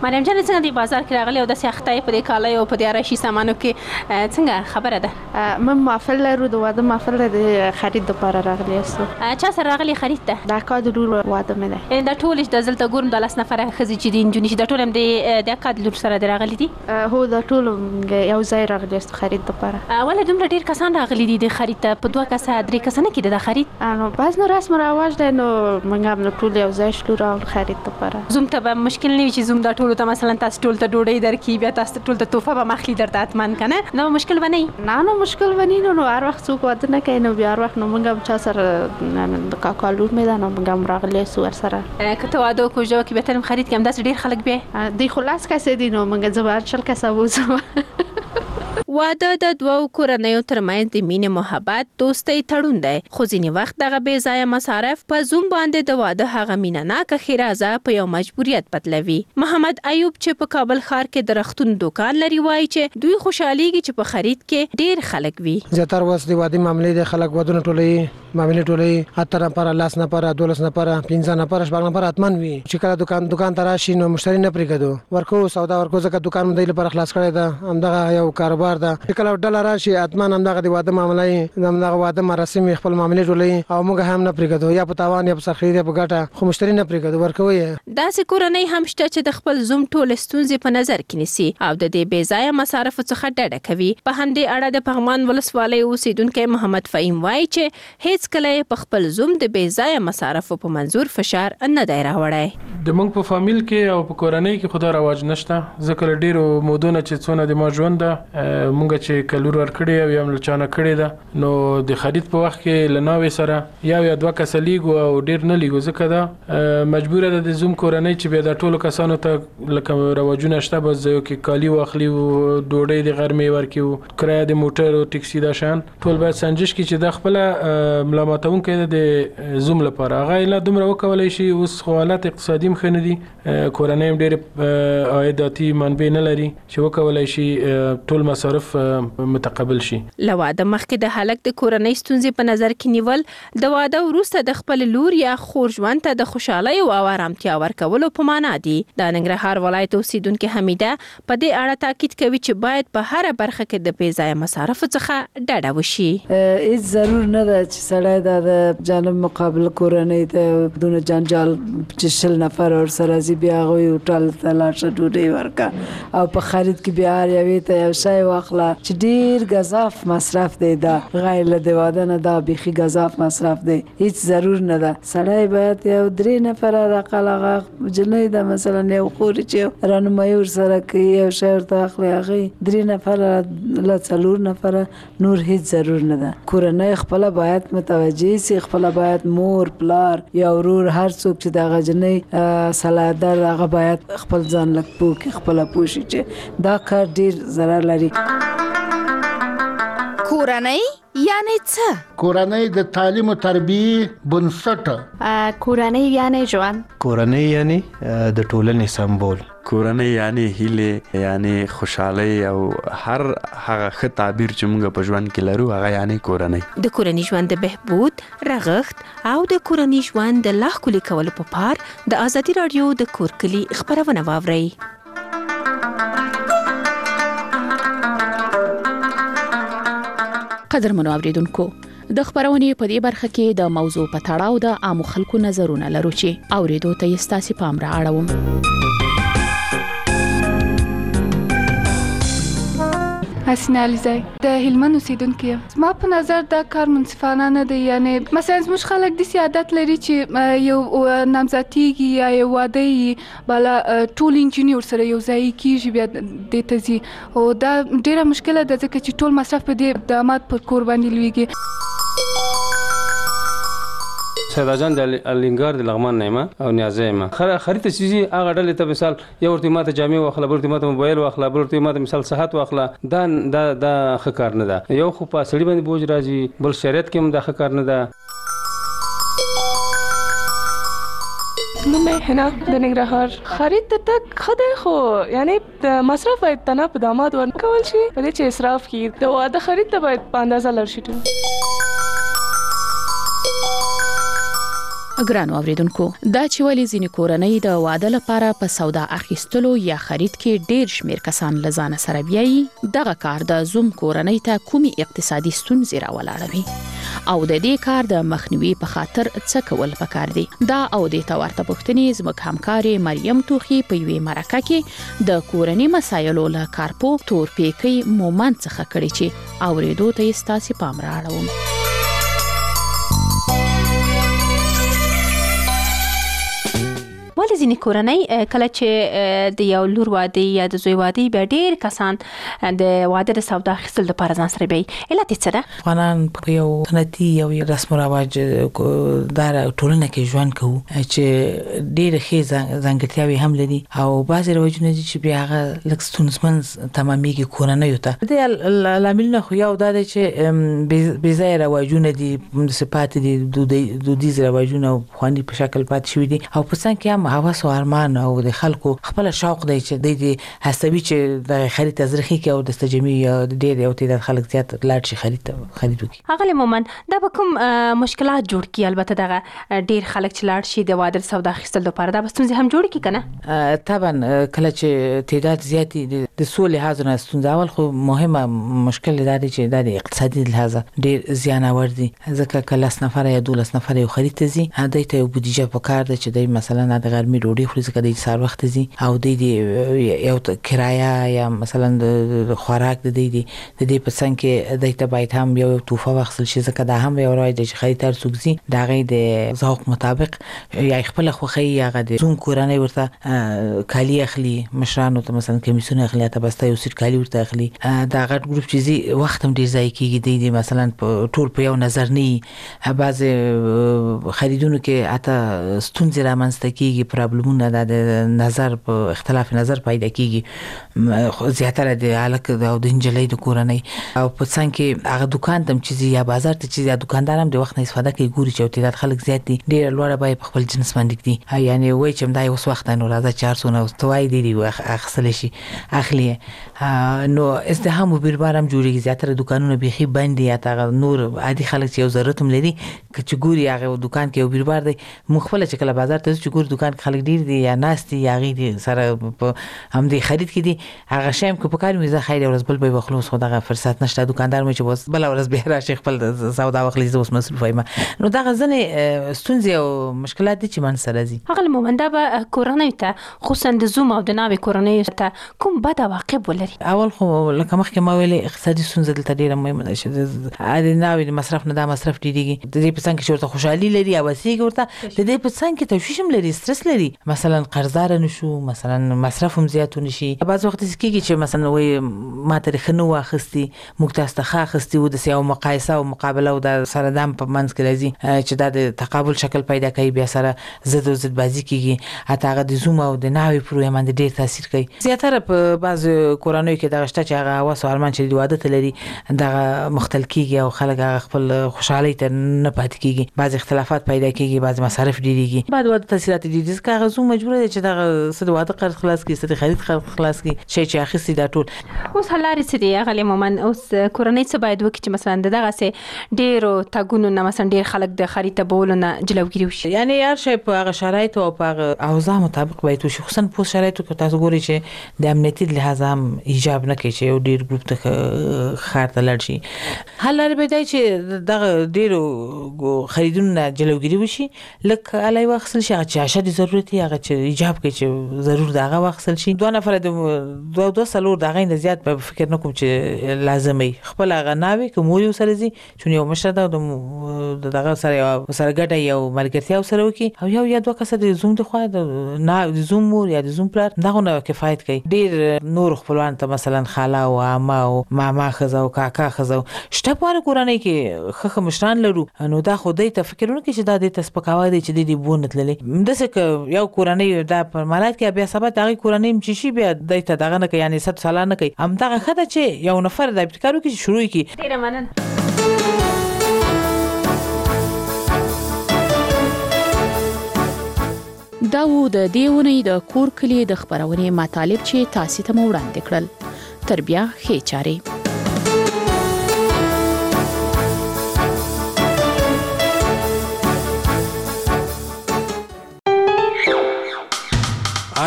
مریم جان څنګه دی بازار کې راغلی او د سیاختای په دې کالای او په دې راشي سامانو کې څنګه خبره ده؟ من محفل لرو د واده محفل د خرید لپاره راغلی یاستو. چا سره راغلی خرید ته؟ د اکا د لور واده مې ده. دا ټول د زلته ګورم د لاس نفر ښځې چې دي نجونې چې د ټول هم د اکا د لور سره راغلي دي؟ هو د ټول یو ځای راغلی یاستو خرید لپاره. ولې دومره ډېر کسان راغلي دي د خرید ته؟ په 2 کسه 3 کسه نه کېده د خرید؟ نو بعض نو رسم و رواج دی نو موږ هم ټول یو ځای شلو راغلو خرید لپاره. زوم ته به مشکل نه وي چې زوم دا ټولو ته مثلا تاسو ټول ته ډوډۍ درکړي بیا تاسو ټول ته تحفه به مخلي درته حتما که نه؟ نو مشکل به نه وي؟ نه مشکل به نه نو هر وخت څوک واده نه کوي نو بیا هر وخت نو موږ هم چا سره د کاکا لور مې ده نو موږ هم راغلی یاستو ورسره. که ته واده وکړو ژبه کې بیا ته هم خرید کې همداسې ډېر خلک بیا دوی خو 10 کسې دي نو موږ زه به 40 کسه بوځم. واده د دوو کورنیو ترمنځ د مینې محبت دوستۍ تړون دی خو ځینې وخت دغه بې ځایه مصارف په زوم باندې د واده هغه مینه ناکه ښېرازه په یو مجبوریت بدلوي. محمد ایوب چې په کابل ښار کې د رختون دوکان لري وایي چې دوی خوشحالېږي چې په خرید کې ډېر خلک وي. زیاتره وس د واده معاملې د خلک ودونه ټولوي معاملې ټولوي 8 نفره 10 نفره 12 نفره 15 نفره 16 نفره اتمن وي چې کله دکان ته راشي نو مشتری نه پرېږدو ورکو سودا ورکو ځکه دکان مې د لپاره خلاص کړی ده همدغه یو کاروبار ده چې کله ډله راشي اتمن همدغه د واده معاملې همدغه واده مراسم خپل معاملې ټولوي او موږ هم نه پرېږدو یا په تاوان یا په سرخرید یا په ګټه خو مشتری نه پرېږدو ورکوي. داسې کورنۍ هم شته چې د خپل زوم ټول ستونزې په نظر کې نیسي او د دې بې ځایه مصارفو څخه ډډه کوي. په همدې اړه د پغمان ولسوالۍ اوسیدونکی محمد فهیم وایي چې هیڅ کله یې په خپل زوم د بې ځایه مصارفو په منظور فشار نه دی راوړی. د موږ په فامیل کې او په کورنۍ کې خو دا رواج نشته ځکه له ډېرو مودونه چې څونه د ما ژوند ده موږ چې کلور ورکړی او یا هم له چا نه کړې ده نو د خرید په وخت کې له ناوې سره یا 2 کسه لیږو او ډېر نه لیږو ځکه دا مجبوره ده د زوم کورنۍ چې بیا د ټولو کسانو ته لکه رواجونه شته بس یو کې کالي واخلي او ډوډۍ د غرمې ورکړي کرایه د موټر او ټکسي دا شان ټول باید سنجش کړي چې دا خپله ملامتونکی ده د زوم لپاره هغه لا دومره وکولی شي. اوس خو حالات اقتصادي هم ښه نه دي کورنۍ هم ډېرې عایداتي منبع نه لري چې وکولی شي ټول مصارف متقبل شي. له واده مخکې د هلک د کورنۍ ستونزې په نظر کې نیول د واده وروسته د خپل لور یا خور ژوند ته د خوشحالۍ او آرامتیا ورکولو په معنا دي. د ننګرهار ولایت اوسیدونکې حمیده په دې اړه تاکید کوي چې باید په هره برخه کې د بې ځایه مصارفو څخه ډډه وشي. هیڅ ضرور نه ده چې سړی د جانب مقابل کورنۍ ته دونه جنجال چې 10 نفر ور سره زی بیا غوي هوټل ته لاړ ډوډۍ ورکا او په خرید کې بیا یوې ته یو شی واخله چې ډیر غذاف مصرف دی دا غیر له د واده نه دا بيخي غذاف مصرف دی هیڅ ضرور نه ده. سړی باید یو 3 نفر راقلغه جنې دا مثلا یو خوري چې رانمایي ور سره کوي یو شی ورته اخلي هغه 3 نفر له 4 نفر نور هیڅ ضرور نه ده. کورنۍ خپل باید متوجي سي خپل باید مور پلار یا ورور هر څوک چې دا غجنې سلادر هغه باید خپل ځان لک پوک خپل پوشي چې دا کار ډیر ضرر لري. کورنۍ یعنی څه؟ کورنۍ د تعلیم او تربیه بنسټ. کورنۍ یعنی ژوند. کورنۍ یعنی د ټولنې سمبول. کورنۍ یعنی هیله یعنی خوشحالي او هر هغه ښه تعبیر چې موږ په ژوند کې لرو هغه یعنی کورنۍ. د کورنۍ ژوند د بهبود رغښت او د کورنۍ ژوند د لا ښکلي کولو په پار د ازادي رادیو د کور کلی خبرونه واورئ. قدرمنو اوریدونکو د خبرونې په دې برخه کې د موضوع په تړاو د عامو خلکو نظرونه لرو چې اوریدو ته یې ستاسو پام را اړوم. حسینه علیزی د هلمند اوسیدونکې یم. زما په نظر دا کار منصفانه نه دی. یعنی مثلا زموږ خلک داسې عادت لري چې یو نامزدګي یا یو واده یې بالا ټول انجینر ورسره یو ځای کېږي بیا دې ته ځي او دا ډېره مشکله ده ځکه چې ټول مصرف په دې داماد پر کور باندې لویږي. سیدا جان د الینګار د لغمان نیمه او نیازه ما خرید چیزی هغه ډلې ته مثال یو ورته ماته جامع واخله بل ورته ماته موبایل واخله بل ورته ماته مثال صحت واخله دا ښه کار نه ده. یو خو په سړي باندې بوج راځي بل شریعت کې هم دا ښه کار نه ده. نو مې هنا د ننګرهار خرید ته تک خدای خو یعنی د مصرف باید تنه په داماد ورکول شي په دې چې اسراف کړي. د واده خرید ته باید په اندازه لړ شي. ګرانو اوریدونکو دا چې ولې ځینې کورنۍ د واده لپاره په سودا اخیستلو یا خرید کې ډېر شمیر کسان لزانه سره بیایي دغه کار د زوم کورنۍ ته کومي اقتصادي ستونزې راولاړوي او د دې کار د مخنیوي په خاطر څه کول پکار دي دا او د تورته پوښتنې زموږ همکارې مریم توخي په یوې مرکه کې د کورنۍ مسایلو له کارپو تورپیکۍ مومند څخه کړي چې اوریدو ته یې ستاسو پام رااړوم ولې ځینې کورنۍ کله چې د یو لور واده یا د زوی واده بیا ډېر کسان د واده د سودا اخیستل لپاره ځان سره بیایي علت یې څه ده؟ افغانان په یو سنتي یو رسم و رواج دار ټولنه کې ژوند کوو چې ډېر ښې ځانګړتیاوې هم لري او بعضې رواجونه دي چې بیا هغه لږ ستونزمن تمامېږي کورنیو ته د لاملونه خو یو دا دی چې بې ځایه رواجونه دي صفات دي دودیز رواجونه پخواني په شکل پاتې شوي دي او په څنګ کې هم هوس او ارمان او د خلکو خپل شوق دی چې د هڅوي چې د خرید تزریخي کې او د استجمي ډېر یو تعداد خلک زیات لاړ شي خرید وکړي هغه مومن دا به کوم مشکلات جوړ کی البته دغه ډېر خلک چې لاړ شي د واده سودا اخیستل لپاره دا ستونزې هم جوړ کی کنه طبعا کله چې تعداد زیات د سو لحاظ نه ستونزه اول خو مهمه مشکل دا دی چې د اقتصادي لحاظ ډېر زیان اور دي ځکه کله 10 نفر یا 12 نفر یو خرید ته ځي هدا ته یو بودیجه پکار دی چې د مثلا د غرمې ډوډۍ خوري ځکه د سار وخت ځي او د یو کرایه یا مثلا د خوراک د دې په څنګ کې د ته باید هم یو توفه واخصل شي ځکه دا هم یو راځي چې خریدار څوک زی دا غي د ذوق مطابق یا خپل خوخي یا د زوم کورنۍ ورته کالی اخلي مشرانو ته مثلا کمیسیون اخلي ته بس یو سر کالی ورته اخلي دا غټ ګروپ چې زی وخت هم ډیر ځای کیږي د مثلا ټول په یو نظر نه بعض خریدونکو کې اته ستونزې رامنځته کیږي پرابلمونه د نظر په اختلاف نظر پیدا کیږي زیاتره د الک او د انجلۍ د کورنۍ او په څنګه کې هغه دکان تم چې یا بازار ته چې یا دکاندار هم د وخت نه استفاده کوي ګوري چې تعداد خلک زیات دي ډیر لوړه به خپل جنس باندې دي یعنی وای چې دا اوس وخت نه راځي 400 او توای دي اخصل شي اخلي نو ازدحام او بیربار هم جوړیږي زیاتره دکانونه بيخي بند دي یا نور عادي خلک چې ضرورت هم لري چې ګوري هغه دکان کې او بیربار دي مخفله چې کله بازار ته چې ګوري دکان خلک ډیر دي یا ناس دي یا غي دي سره هم دي خرید کې دي هغه شایم کو په کار مې زه خیر ورځ بل به خلاص خو دغه فرصت نشته دکاندار مې چې بس بل ورځ به راشي خپل سودا واخلي زه اوس مسؤل فایم نو دغه ځنه ستونزې او مشکلات دي چې من سره دي هغه مومند به کورنۍ ته خصوصا د زوم او د ناوې کورنۍ ته کوم بد عواقب ولري اول خو لکه مخکې ما ویلې اقتصادي ستونزې دلته ډیره مهمه ده چې د ناوې مصرف نه دا مصرف ډیریږي د دې په څنګ کې ورته خوشحالي لري او وسیګ ورته د دې په څنګ کې تشویش هم لري سترس لري مثلا قرضدار نشو مثلا مصرف هم زیات نشي بعض وخت کېږي چې مثلا وای ما تاریخ نو واخستي مکتاستخه اخستي و د سیاو مقایسه او مقابله او د سره دام په منځ کې راځي چې دا د تقابل شکل پیدا کوي بیا سره زد او زد بازی کېږي حتی هغه د زوم او د ناوې پروګرام باندې ډېر تاثیر کوي زیاتره په بعض کورنۍ کې دا شته چې هغه هوس او ارمان چې د واده تلري دا مختل کېږي او خلک خپل خوشحالي ته نه پاتې کېږي بعض اختلافات پیدا کېږي بعض مصارف ډېریږي بعد واده تاثیرات دي ځکه هغه زوم مجبور دی چې دا سد واده قرض خلاص کړي سد خرید خلاص کړي شي چې اخیستي دا ټول اوس حلاري څه دی هغه مومن اوس کورنۍ څه باید وکړي چې مثلا دغه سه ډېرو تاګونو نه مثلا ډېر خلک د خرید ته بولونه جلوګیری وشي یعنی هر شی په هغه شرایط او په اوضاع مطابق باید وشي خصوصا په شرایطو کې تاسو ګورئ چې د امنیتي لحاظ هم ایجاب نه کوي چې یو ډېر ګروپ ته خار ته لړ شي حلاري به دی چې دغه ډېرو خریدونه جلوګیری وشي لکه علي واخصل شي چې اشد ضرورت هغه چې ایجاب کوي چې ضرور دغه واخصل شي دوه نفر د دوه سلور دغه نه زیات په فکر نه کوم چې لازمي خپل غناوي کوموري سره زی چې یو مشره دغه سره ګټه یو ملګرتیا سره وکي او یو یا دوه کسه د زوم د خو د زوم مور یا د زوم پلار دغه نه کفایت کوي ډیر نور خپلوان ته مثلا خاله او عمه او ماما خزه او کاکا خزه شته په کورنۍ کې خخ مشران لرو نو دا خو دې ته فکرونه کې چې دا د تسپکاوي دي چې دې بونت للی دسه یو کورنۍ دا په مالات کې بیا سبا دغه کورنۍ چې شي بیا دې ته دغه نه یعنی 100 سال نه کوي هم دغه خدای چې یو نفر د ابتکارو کې شروع کی ډیره مننه دا و د دیونې د کور کلی د خبرونې مطالب چې تاسو ته وړاندې کړل تر بیا ښه چاري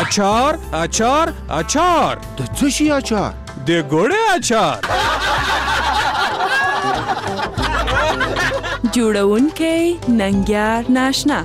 اچار اچار اچار د څه شي اچار؟ د ګوړې اچار. جوړونکی ننګیار ناشنا.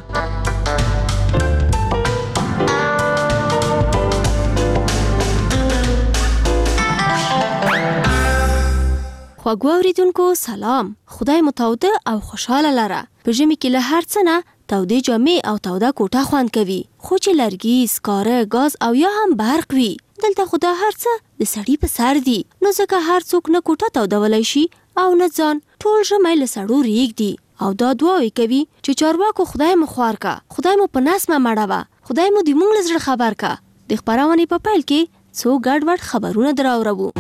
خواږه اوریدونکو سلام. خدای مو تاوده او خوشاله لره. په ژمي کې له هر څه نه تودې جامې او توده کوټه خوند کوي، خو چې لرګي، سکاره، ګاز او یا هم برق وي، دلته خو دا هر څه د سړي په سر دي. نو ځکه هر څوک نه کوټه تودولی شي او نه ځان. ټول ژمی له سړو ریږدي او دا دعاوې کوي چې چارواکو خدای مو خوار کا، خدای مو په نس مه مړوه، خدای مو د موږ له زړه خبر کا. د خپرونې په پیل کې څو ګډوډ خبرونه دراوړو.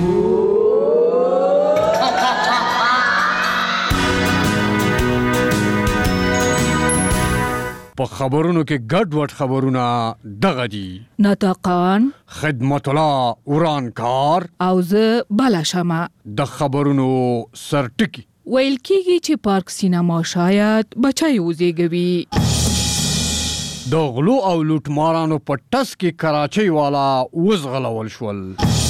په خبرونو کې ګډوډ خبرونه دغه دي: ناطقان، خدمت الله ورانکار او زه بالا شمه. د خبرونو سرټکی ویل کېږي چې پارک سینما شاید بچای وزیږوي. د غلو او لوټمارانو په ټس کې کراچۍ والا وزغلول شول.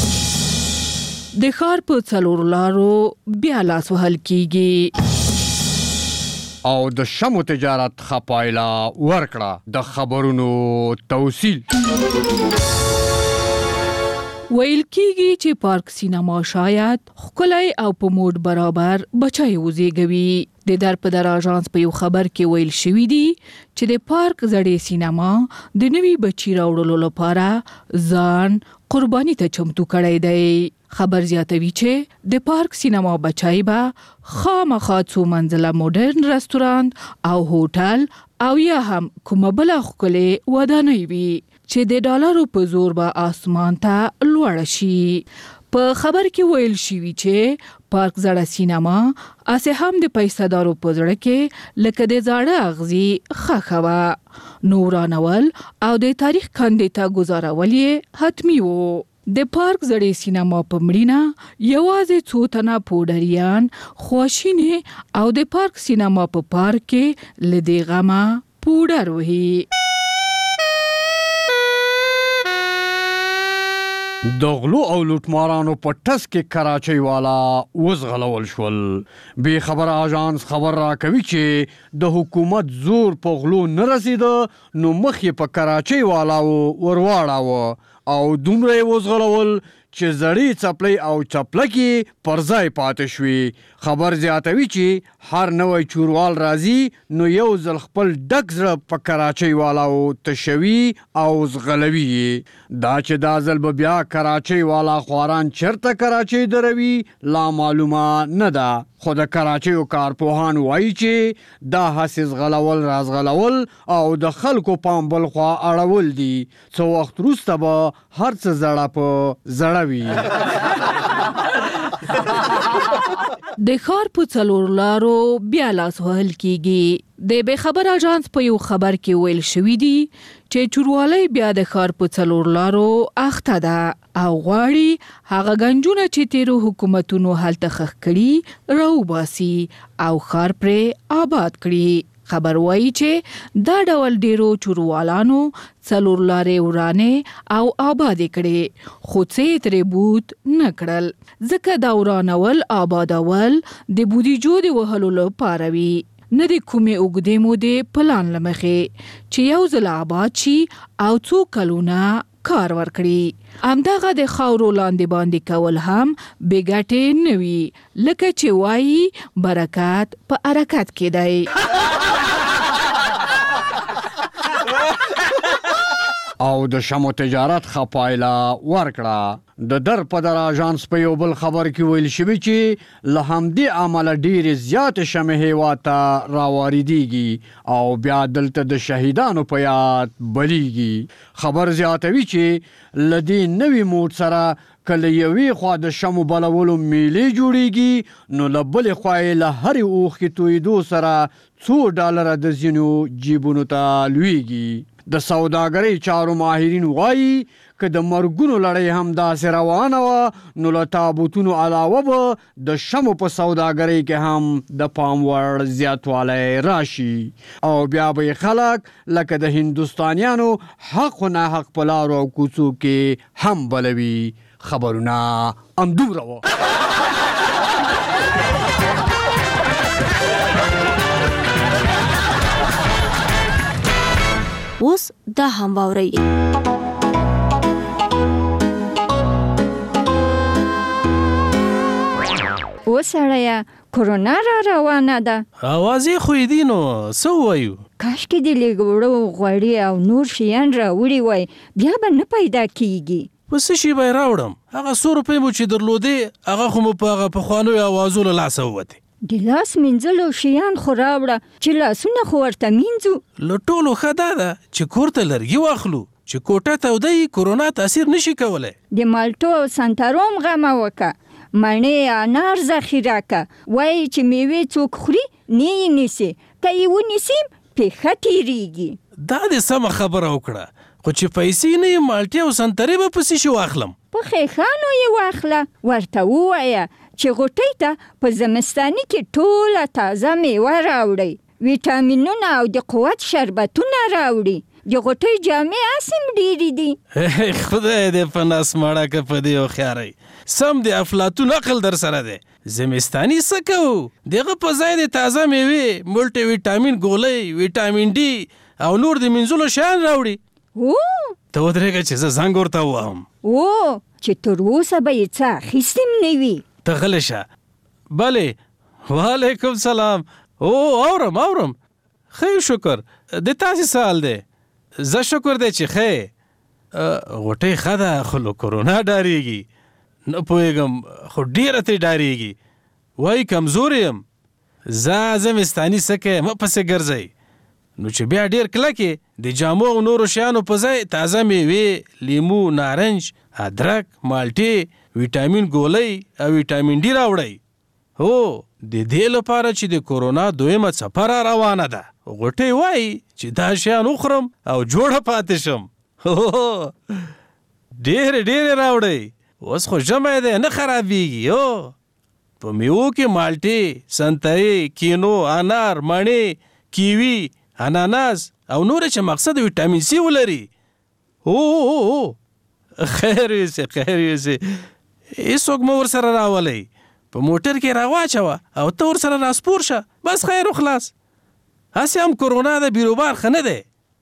د ښار په څلورو لارو بیا لاس وهل کېږي او د شمو تجارت خپایلا ورکړه. د خبرونو توصیل ویل کېږي چې پارک سینما شاید ښکلی او په موډ برابر بچای وزیږوي. د در په در آژانس په یو خبر کې ویل شوي دي چې د پارک زړې سینما د نوي بچي راوړلو لپاره ځان قرباني ته چمتو کړی دی. خبر زیاتوي چې د پارک سینما بچای به خامخا څو منزله موډرن رستورانت او هوټل او یا هم کومه بله ښکلې ودانۍ وي چې د ډالرو په زور به آسمان ته لوړه شي. په خبر کې ویل شوي چې پارک زړه سینما اسې هم د پیسه‌دارو په زړه کې لکه د زاړه اغزي خښه وه. نو ورانول او د تاریخ کندې ته ګزارول یې حتمي وو. د پارک زړې سینما په مړینه یوازې څو تنه پوډریان خواشینې او د پارک سینما په پارک کې له دې غمه پوډر وهي. د غلو او لوټمارانو په ټس کې کراچۍ والا وزغلول شول. بې خبر آژانس خبر را کوي چې د حکومت زور په غلو نه رسیده، نو مخ یې په کراچۍ والا ورواړاوه او دومره یې وزغلول چې زړې څپلۍ او چپلکې پر ځای پاتې شوې. خبر زیاتوي چې هر نوی چوروال راځي نو یو ځل خپل ډک زړه په کراچۍ والاو تشوي او زغلوي. دا چې دا ځل به بیا کراچۍ والا خواران چرته کراچۍ دروي لا معلومه نه ده، خو د کراچیو کارپوهان وایي چې دا هسې زغلول رازغلول او د خلکو پام بل خوا اړول دي. څو وخت وروسته به هر څه زړه په زړه وي. د ښار په څلور لارو بیا لاس وهل کېږي. د بې خبر آژانس په یو خبر کې ویل شوي دي چې چوروالی بیا د ښار په څلور لارو اخته ده او غواړي هغه ګنجونه چې تیرو حکومتونو هلته ښخ کړي راوباسي او ښار پرې آباد کړي. خبر وایي چې دا ډول ډیرو چوروالانو څلور لارې ورانې او آبادې کړې، خو څه یې ترې بوت نه کړل، ځکه دا ورانول آبادول د بودیجو د وهلو لپاره وي، نه د کومې اوږدې مودې پلان له مخې چې یو ځل آباد شي او څو کلونه کار ورکړي. همدغه د خاورو لاندې باندې کول هم بې ګټې نه وي، لکه چې وایي برکت په حرکت کې دی. او د شمو تجارت خپایلا ورکړه. د در په در آژانس په یو بل خبر کې ویل شوي چې له همدې امله ډېرې زیاتې شمې هېواد ته راواردېږي او بیا دلته د شهیدانو په یاد بلیږي. خبر زیاتوي چې له دې نوي موډ سره کله یوې خوا د شمو بلولو میلې جوړیږي نو له بلې خوا یې له هرې اوښکې تویدو سره $100 د ځینو جیبونو ته لویږي. د سوداګرۍ چارو ماهرین وایي که د مرګونو لړۍ هم داسې روانه وه نو له تابوتونو علاوه به د شمو په سوداګرۍ کې هم د پام وړ زیاتوالی راشي او بیا به خلک لکه د هندوستانیانو حق و ناحق په لارو او کوڅو کې هم بلوي. خبرونه همدومره وه. اوس دا هم واورئ. وسړیه کرونا را روانه ده. اوازې خو یې دي نو څه ووایو؟ کاشکې د لږ وړو غوړي او نور شیان راوړي وای بیا به نه پیدا کیږي. په څه شي به یې راوړم؟ هغه 100 روپۍ مو چې درلودې هغه خو مو په هغه پخوانیو اوازو له لاسه ووتې. د لاس مینځلو شیان خو راوړه چې لاسونه خو ورته مینځو. له ټولو ښه دا ده چې کور ته لرګي واخلو چې کوټه توده یي کرونا تاثیر نشي کولی. د مالټو او سنتروم غمه وکه، مڼې انار ذخیره که، وایي چې میوې څوک خوري نه یې نیسي، که یې ونیسي پیښه تېرېږي. دا دې سمه خبره وکړه خو چې پیسې نه یې مالټې او سنترې به پسې شي واخلم. په ښیښانو یې واخله، ورته ووایه چې غوټۍ ته په زمستاني کې ټوله تازه میوه راوړئ، ویټامینونه او د قوت شربتونه راوړي. د غوټۍ جامې اسیم ډېرې دي. خدای دې په ناس ماړه که په دې هوښیارئ. سم د افلاطون عقل در سره دی. زمستاني څه کوو؟ دغه په ځای د تازه میوې، ملټي ویټامین ګولۍ، ویټامین ډي او نور د مینځلو شیان راوړي. ته ودرېږه چې زه زنګ ورته ووهم. چې تر اوسه به یې څه اخیستیم نه وي. ته غلی شه. بلې، وعلیکم سلام. اورم. ښه شکر. د تاسې سوال دی؟ زه شکر دی چې ښه. غوټۍ ښه ده خو له کرونا ډارېږي. نه پوهېږم خو ډېره ترې ډارېږي. وایي کمزور یم. زمستاني څه کوې مه پسې ګرځئ. نو چې بیا ډېر کلکې د جامو او نورو شیانو په ځای تازه میوې، لیمو، نارنج، ادرک، مالټې، ویټامین ګولۍ او ویټامین ډي راوړئ. هو د دې لپاره چې د کرونا دویمه څپه را روانه ده. غوټۍ وایي چې دا شیان وخورم او جوړه پاتې شم. ډېرې راوړئ. اوس خو ژمی دی نه خرابېږي. په میوو کې مالټې، سنترې، کینو، انار، مڼې، کیوي، اناناس او نور چې مقصد ویټامین سی ولري. خیر یوسې هېڅوک مو ورسره راولئ. په موټر کې راواچوه او ته ورسره راسپور شه، بس خیر و خلاص. هسې هم کرونا د بیروبار ښه نه دی.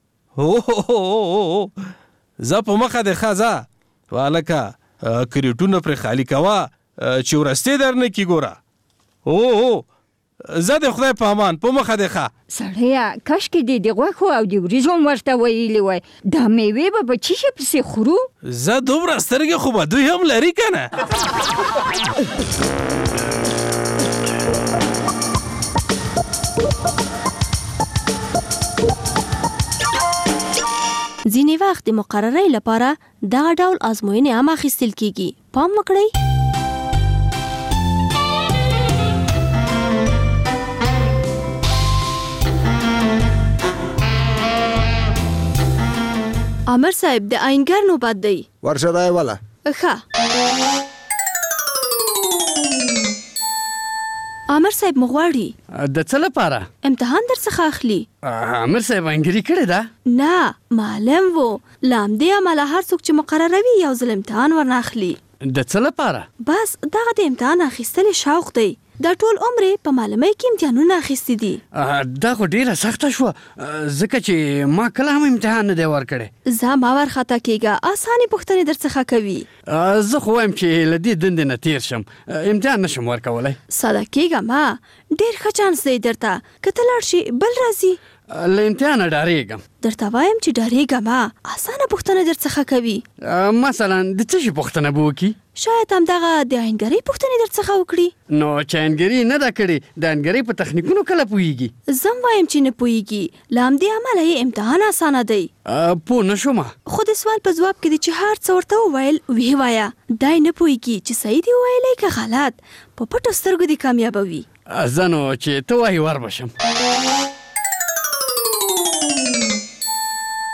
زه په مخه دې ښه ځه هلکه، کریټونه پرې خالي کوه چې ورستې در نه کي ګوره. زه د خدای په امان، په مخه دې ښه. سړیه کاشکې دې د غوښو او د وریځو ورته ویلي وای، دا میوې به په څه شي پسې خورو؟ زه دومره سترګې خو به دوی هم لري که نه. ځینې وخت د مقررۍ لپاره دغه ډول ازموینې هم اخیستل کیږي. پام وکړئ. عامر صاحب د آینګر نوبت دی. ورشه دی والا. ښه. عامر صاحب مغواړي. د څه لپاره؟ امتحان در څخه اخلي. عامر صاحب انګري کړې ده؟ نه، معلم وو. له همدې امله هر څوک چې مقرروي یو ځل امتحان ورنه اخلي. د څه لپاره؟ بس دغه د امتحان اخیستلې شوق دی. دا ټول عمر په معلمۍ کې امتحانونه اخیستي دي. دا خو ډیره سخته شوه ځکه چې ما کله هم امتحان نه دی ورکړی. زه ما ورخطا کېږه، اسانې پوښتنې در څخه کوي. زه خو وایم چې له دې دندې نه تېر شم، امتحان نشم ورکولی. ساده کېږه ما، ډېر ښه چانس دی درته. که ته لاړ شي بل راځي. له امتحانه ډارېږم. درته وایم چې ډارېږه ما، اسانه پوښتنه در څخه کوي. مثلا د څه شي پوښتنه به وکړي؟ شاید همدغه د آینګرۍ پوښتنې در څخه وکړي. نو چې آینګري نه ده کړې، د آینګرۍ په تخنیکونو کله پوهېږي؟ زه وایم چې نه پوهېږي، له همدې امله یې امتحان اسانه دی. پوه نه شومه. خو د سوال په ځواب کې دی چې هر څه ورته وویل ویې وایه. دی نه پوهېږي چې صحیح دی وویلی که غلط. په پټو سترګو دې کامیابوي. زه نو چې ته وایي ور به شم.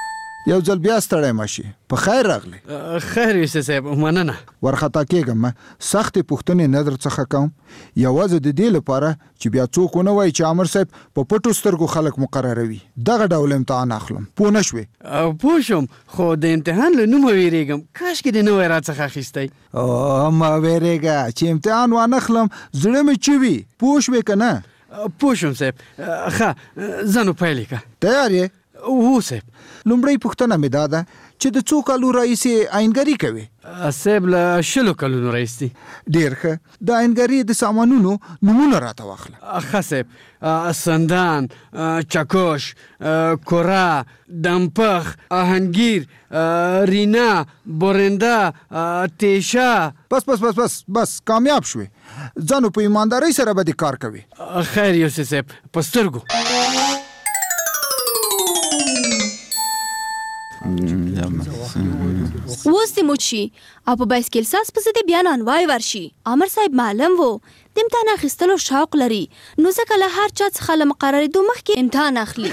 یو ځل بیا ستړی مشي. په خیر راغلی. خیر یوسف صاحب مننه. ورخطا کېږم سختې پوښتنې نه در څخه کوم یوازې د دې لپاره چې بیا څوک ونه وایي چې عامر صاحب په پټو سترګو خلک مقرروي. دغه ډول امتحان اخلم. پوه نه شوې؟ پوه شوم خو د امتحان له نومه ویرېږم. کاشکې دې نه وای راڅخه اخیستی. مه ویرېږه چې امتحان وانخلم زړه مې چوي. پوه شوې که نه؟ پوه شوم صاحب. ښه زه نو پیل یې که. تیار یې؟ هو صاحب. لومړی پوښتنه مې دا ده چې د څو کالو راهیسې آینګري کوي؟ صاحب له 20 کلونو راهیسې. ډېر ښه. د آینګري د سامانونو نومونه راته واخله. ښه صاحب. سندان، چکش، کره، دمپخ، آهنگیر، رینا، بورنده، تیشه. بس کامیاب شوې. ځانو په ایماندارۍ سره به دې کار کوي. خیر یوسف صاحب په سترګو. اوس دې موچ شي او په بایسکل ساز پسې دې بیا نانوای ورشي. عامر صاحب معلم وو د امتحان اخیستلو شوق لري نو ځکه له هر چا څخه له مقررېدو مخکې امتحان اخلي.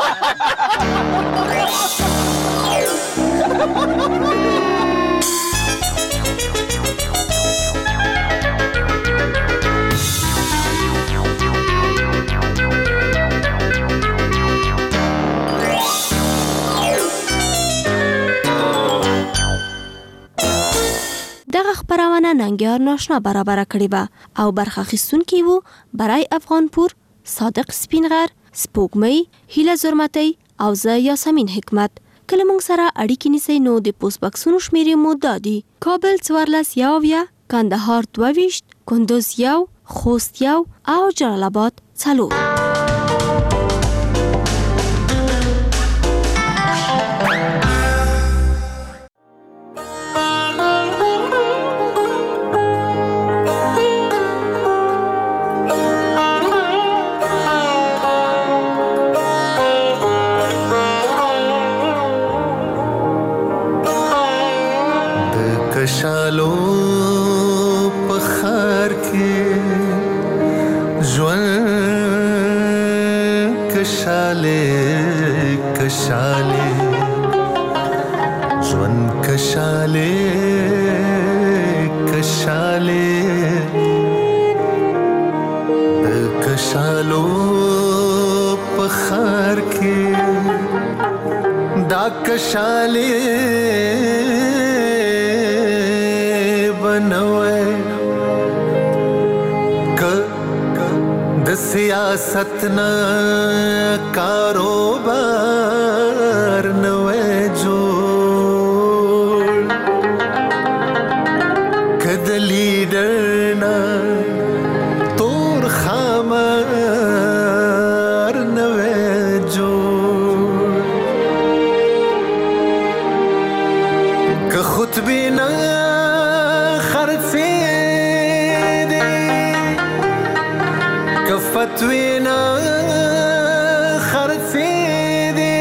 دغه خبرونه ننګیار ناشنا برابر کړې وه او برخه اخیستونکي وو برای افغانپور، صادق سپینغر، سپوږمۍ، هیله زرمتۍ او زه یاسمین حکمت. کله موږ سره اړیکې نیسئ نو د پوسټ بکسونو شمیرې مو دا دي: کابل 14 کندهار 22 کندوز 1 خوست 1 او جلال آباد 4. کشالو پخار کې ژوند کشاله ژوند کشاله د کشالو پخار کې دا کشاله سیاست نه کاروبار نوې جوړ کد لیډر نه تور خامار نوې جوړ که خطبه نه فتوینا خرڅې دي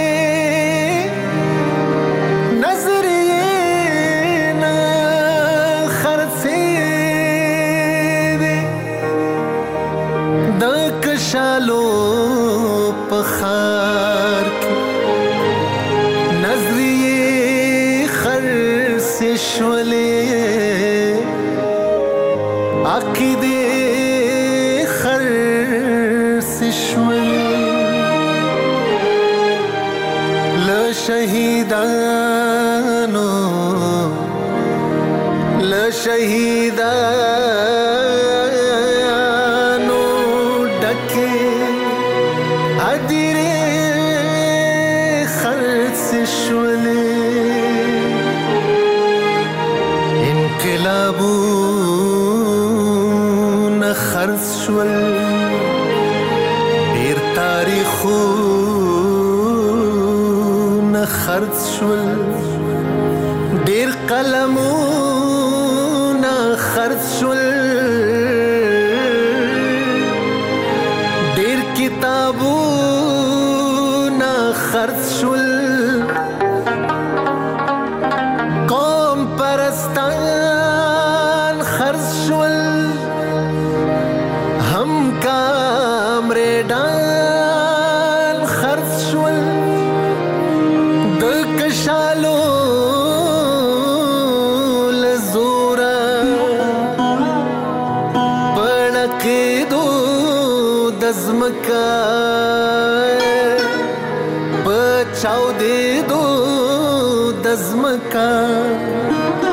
نظریې نه خرڅې دي د کشالو په خار کې نظریې خرڅې شولې عقیدې شهیدانو ډکه ادیره خرڅ شولې انقلابونه خرڅ شول ډېر تاریخونه خرڅ شول ډېر قلمونه خرڅ شول ډېر کتابونه خرڅ شول قوم پرستان خرڅ شول هم کامریډان خرڅ شول د کش چاودېدو د ځمکه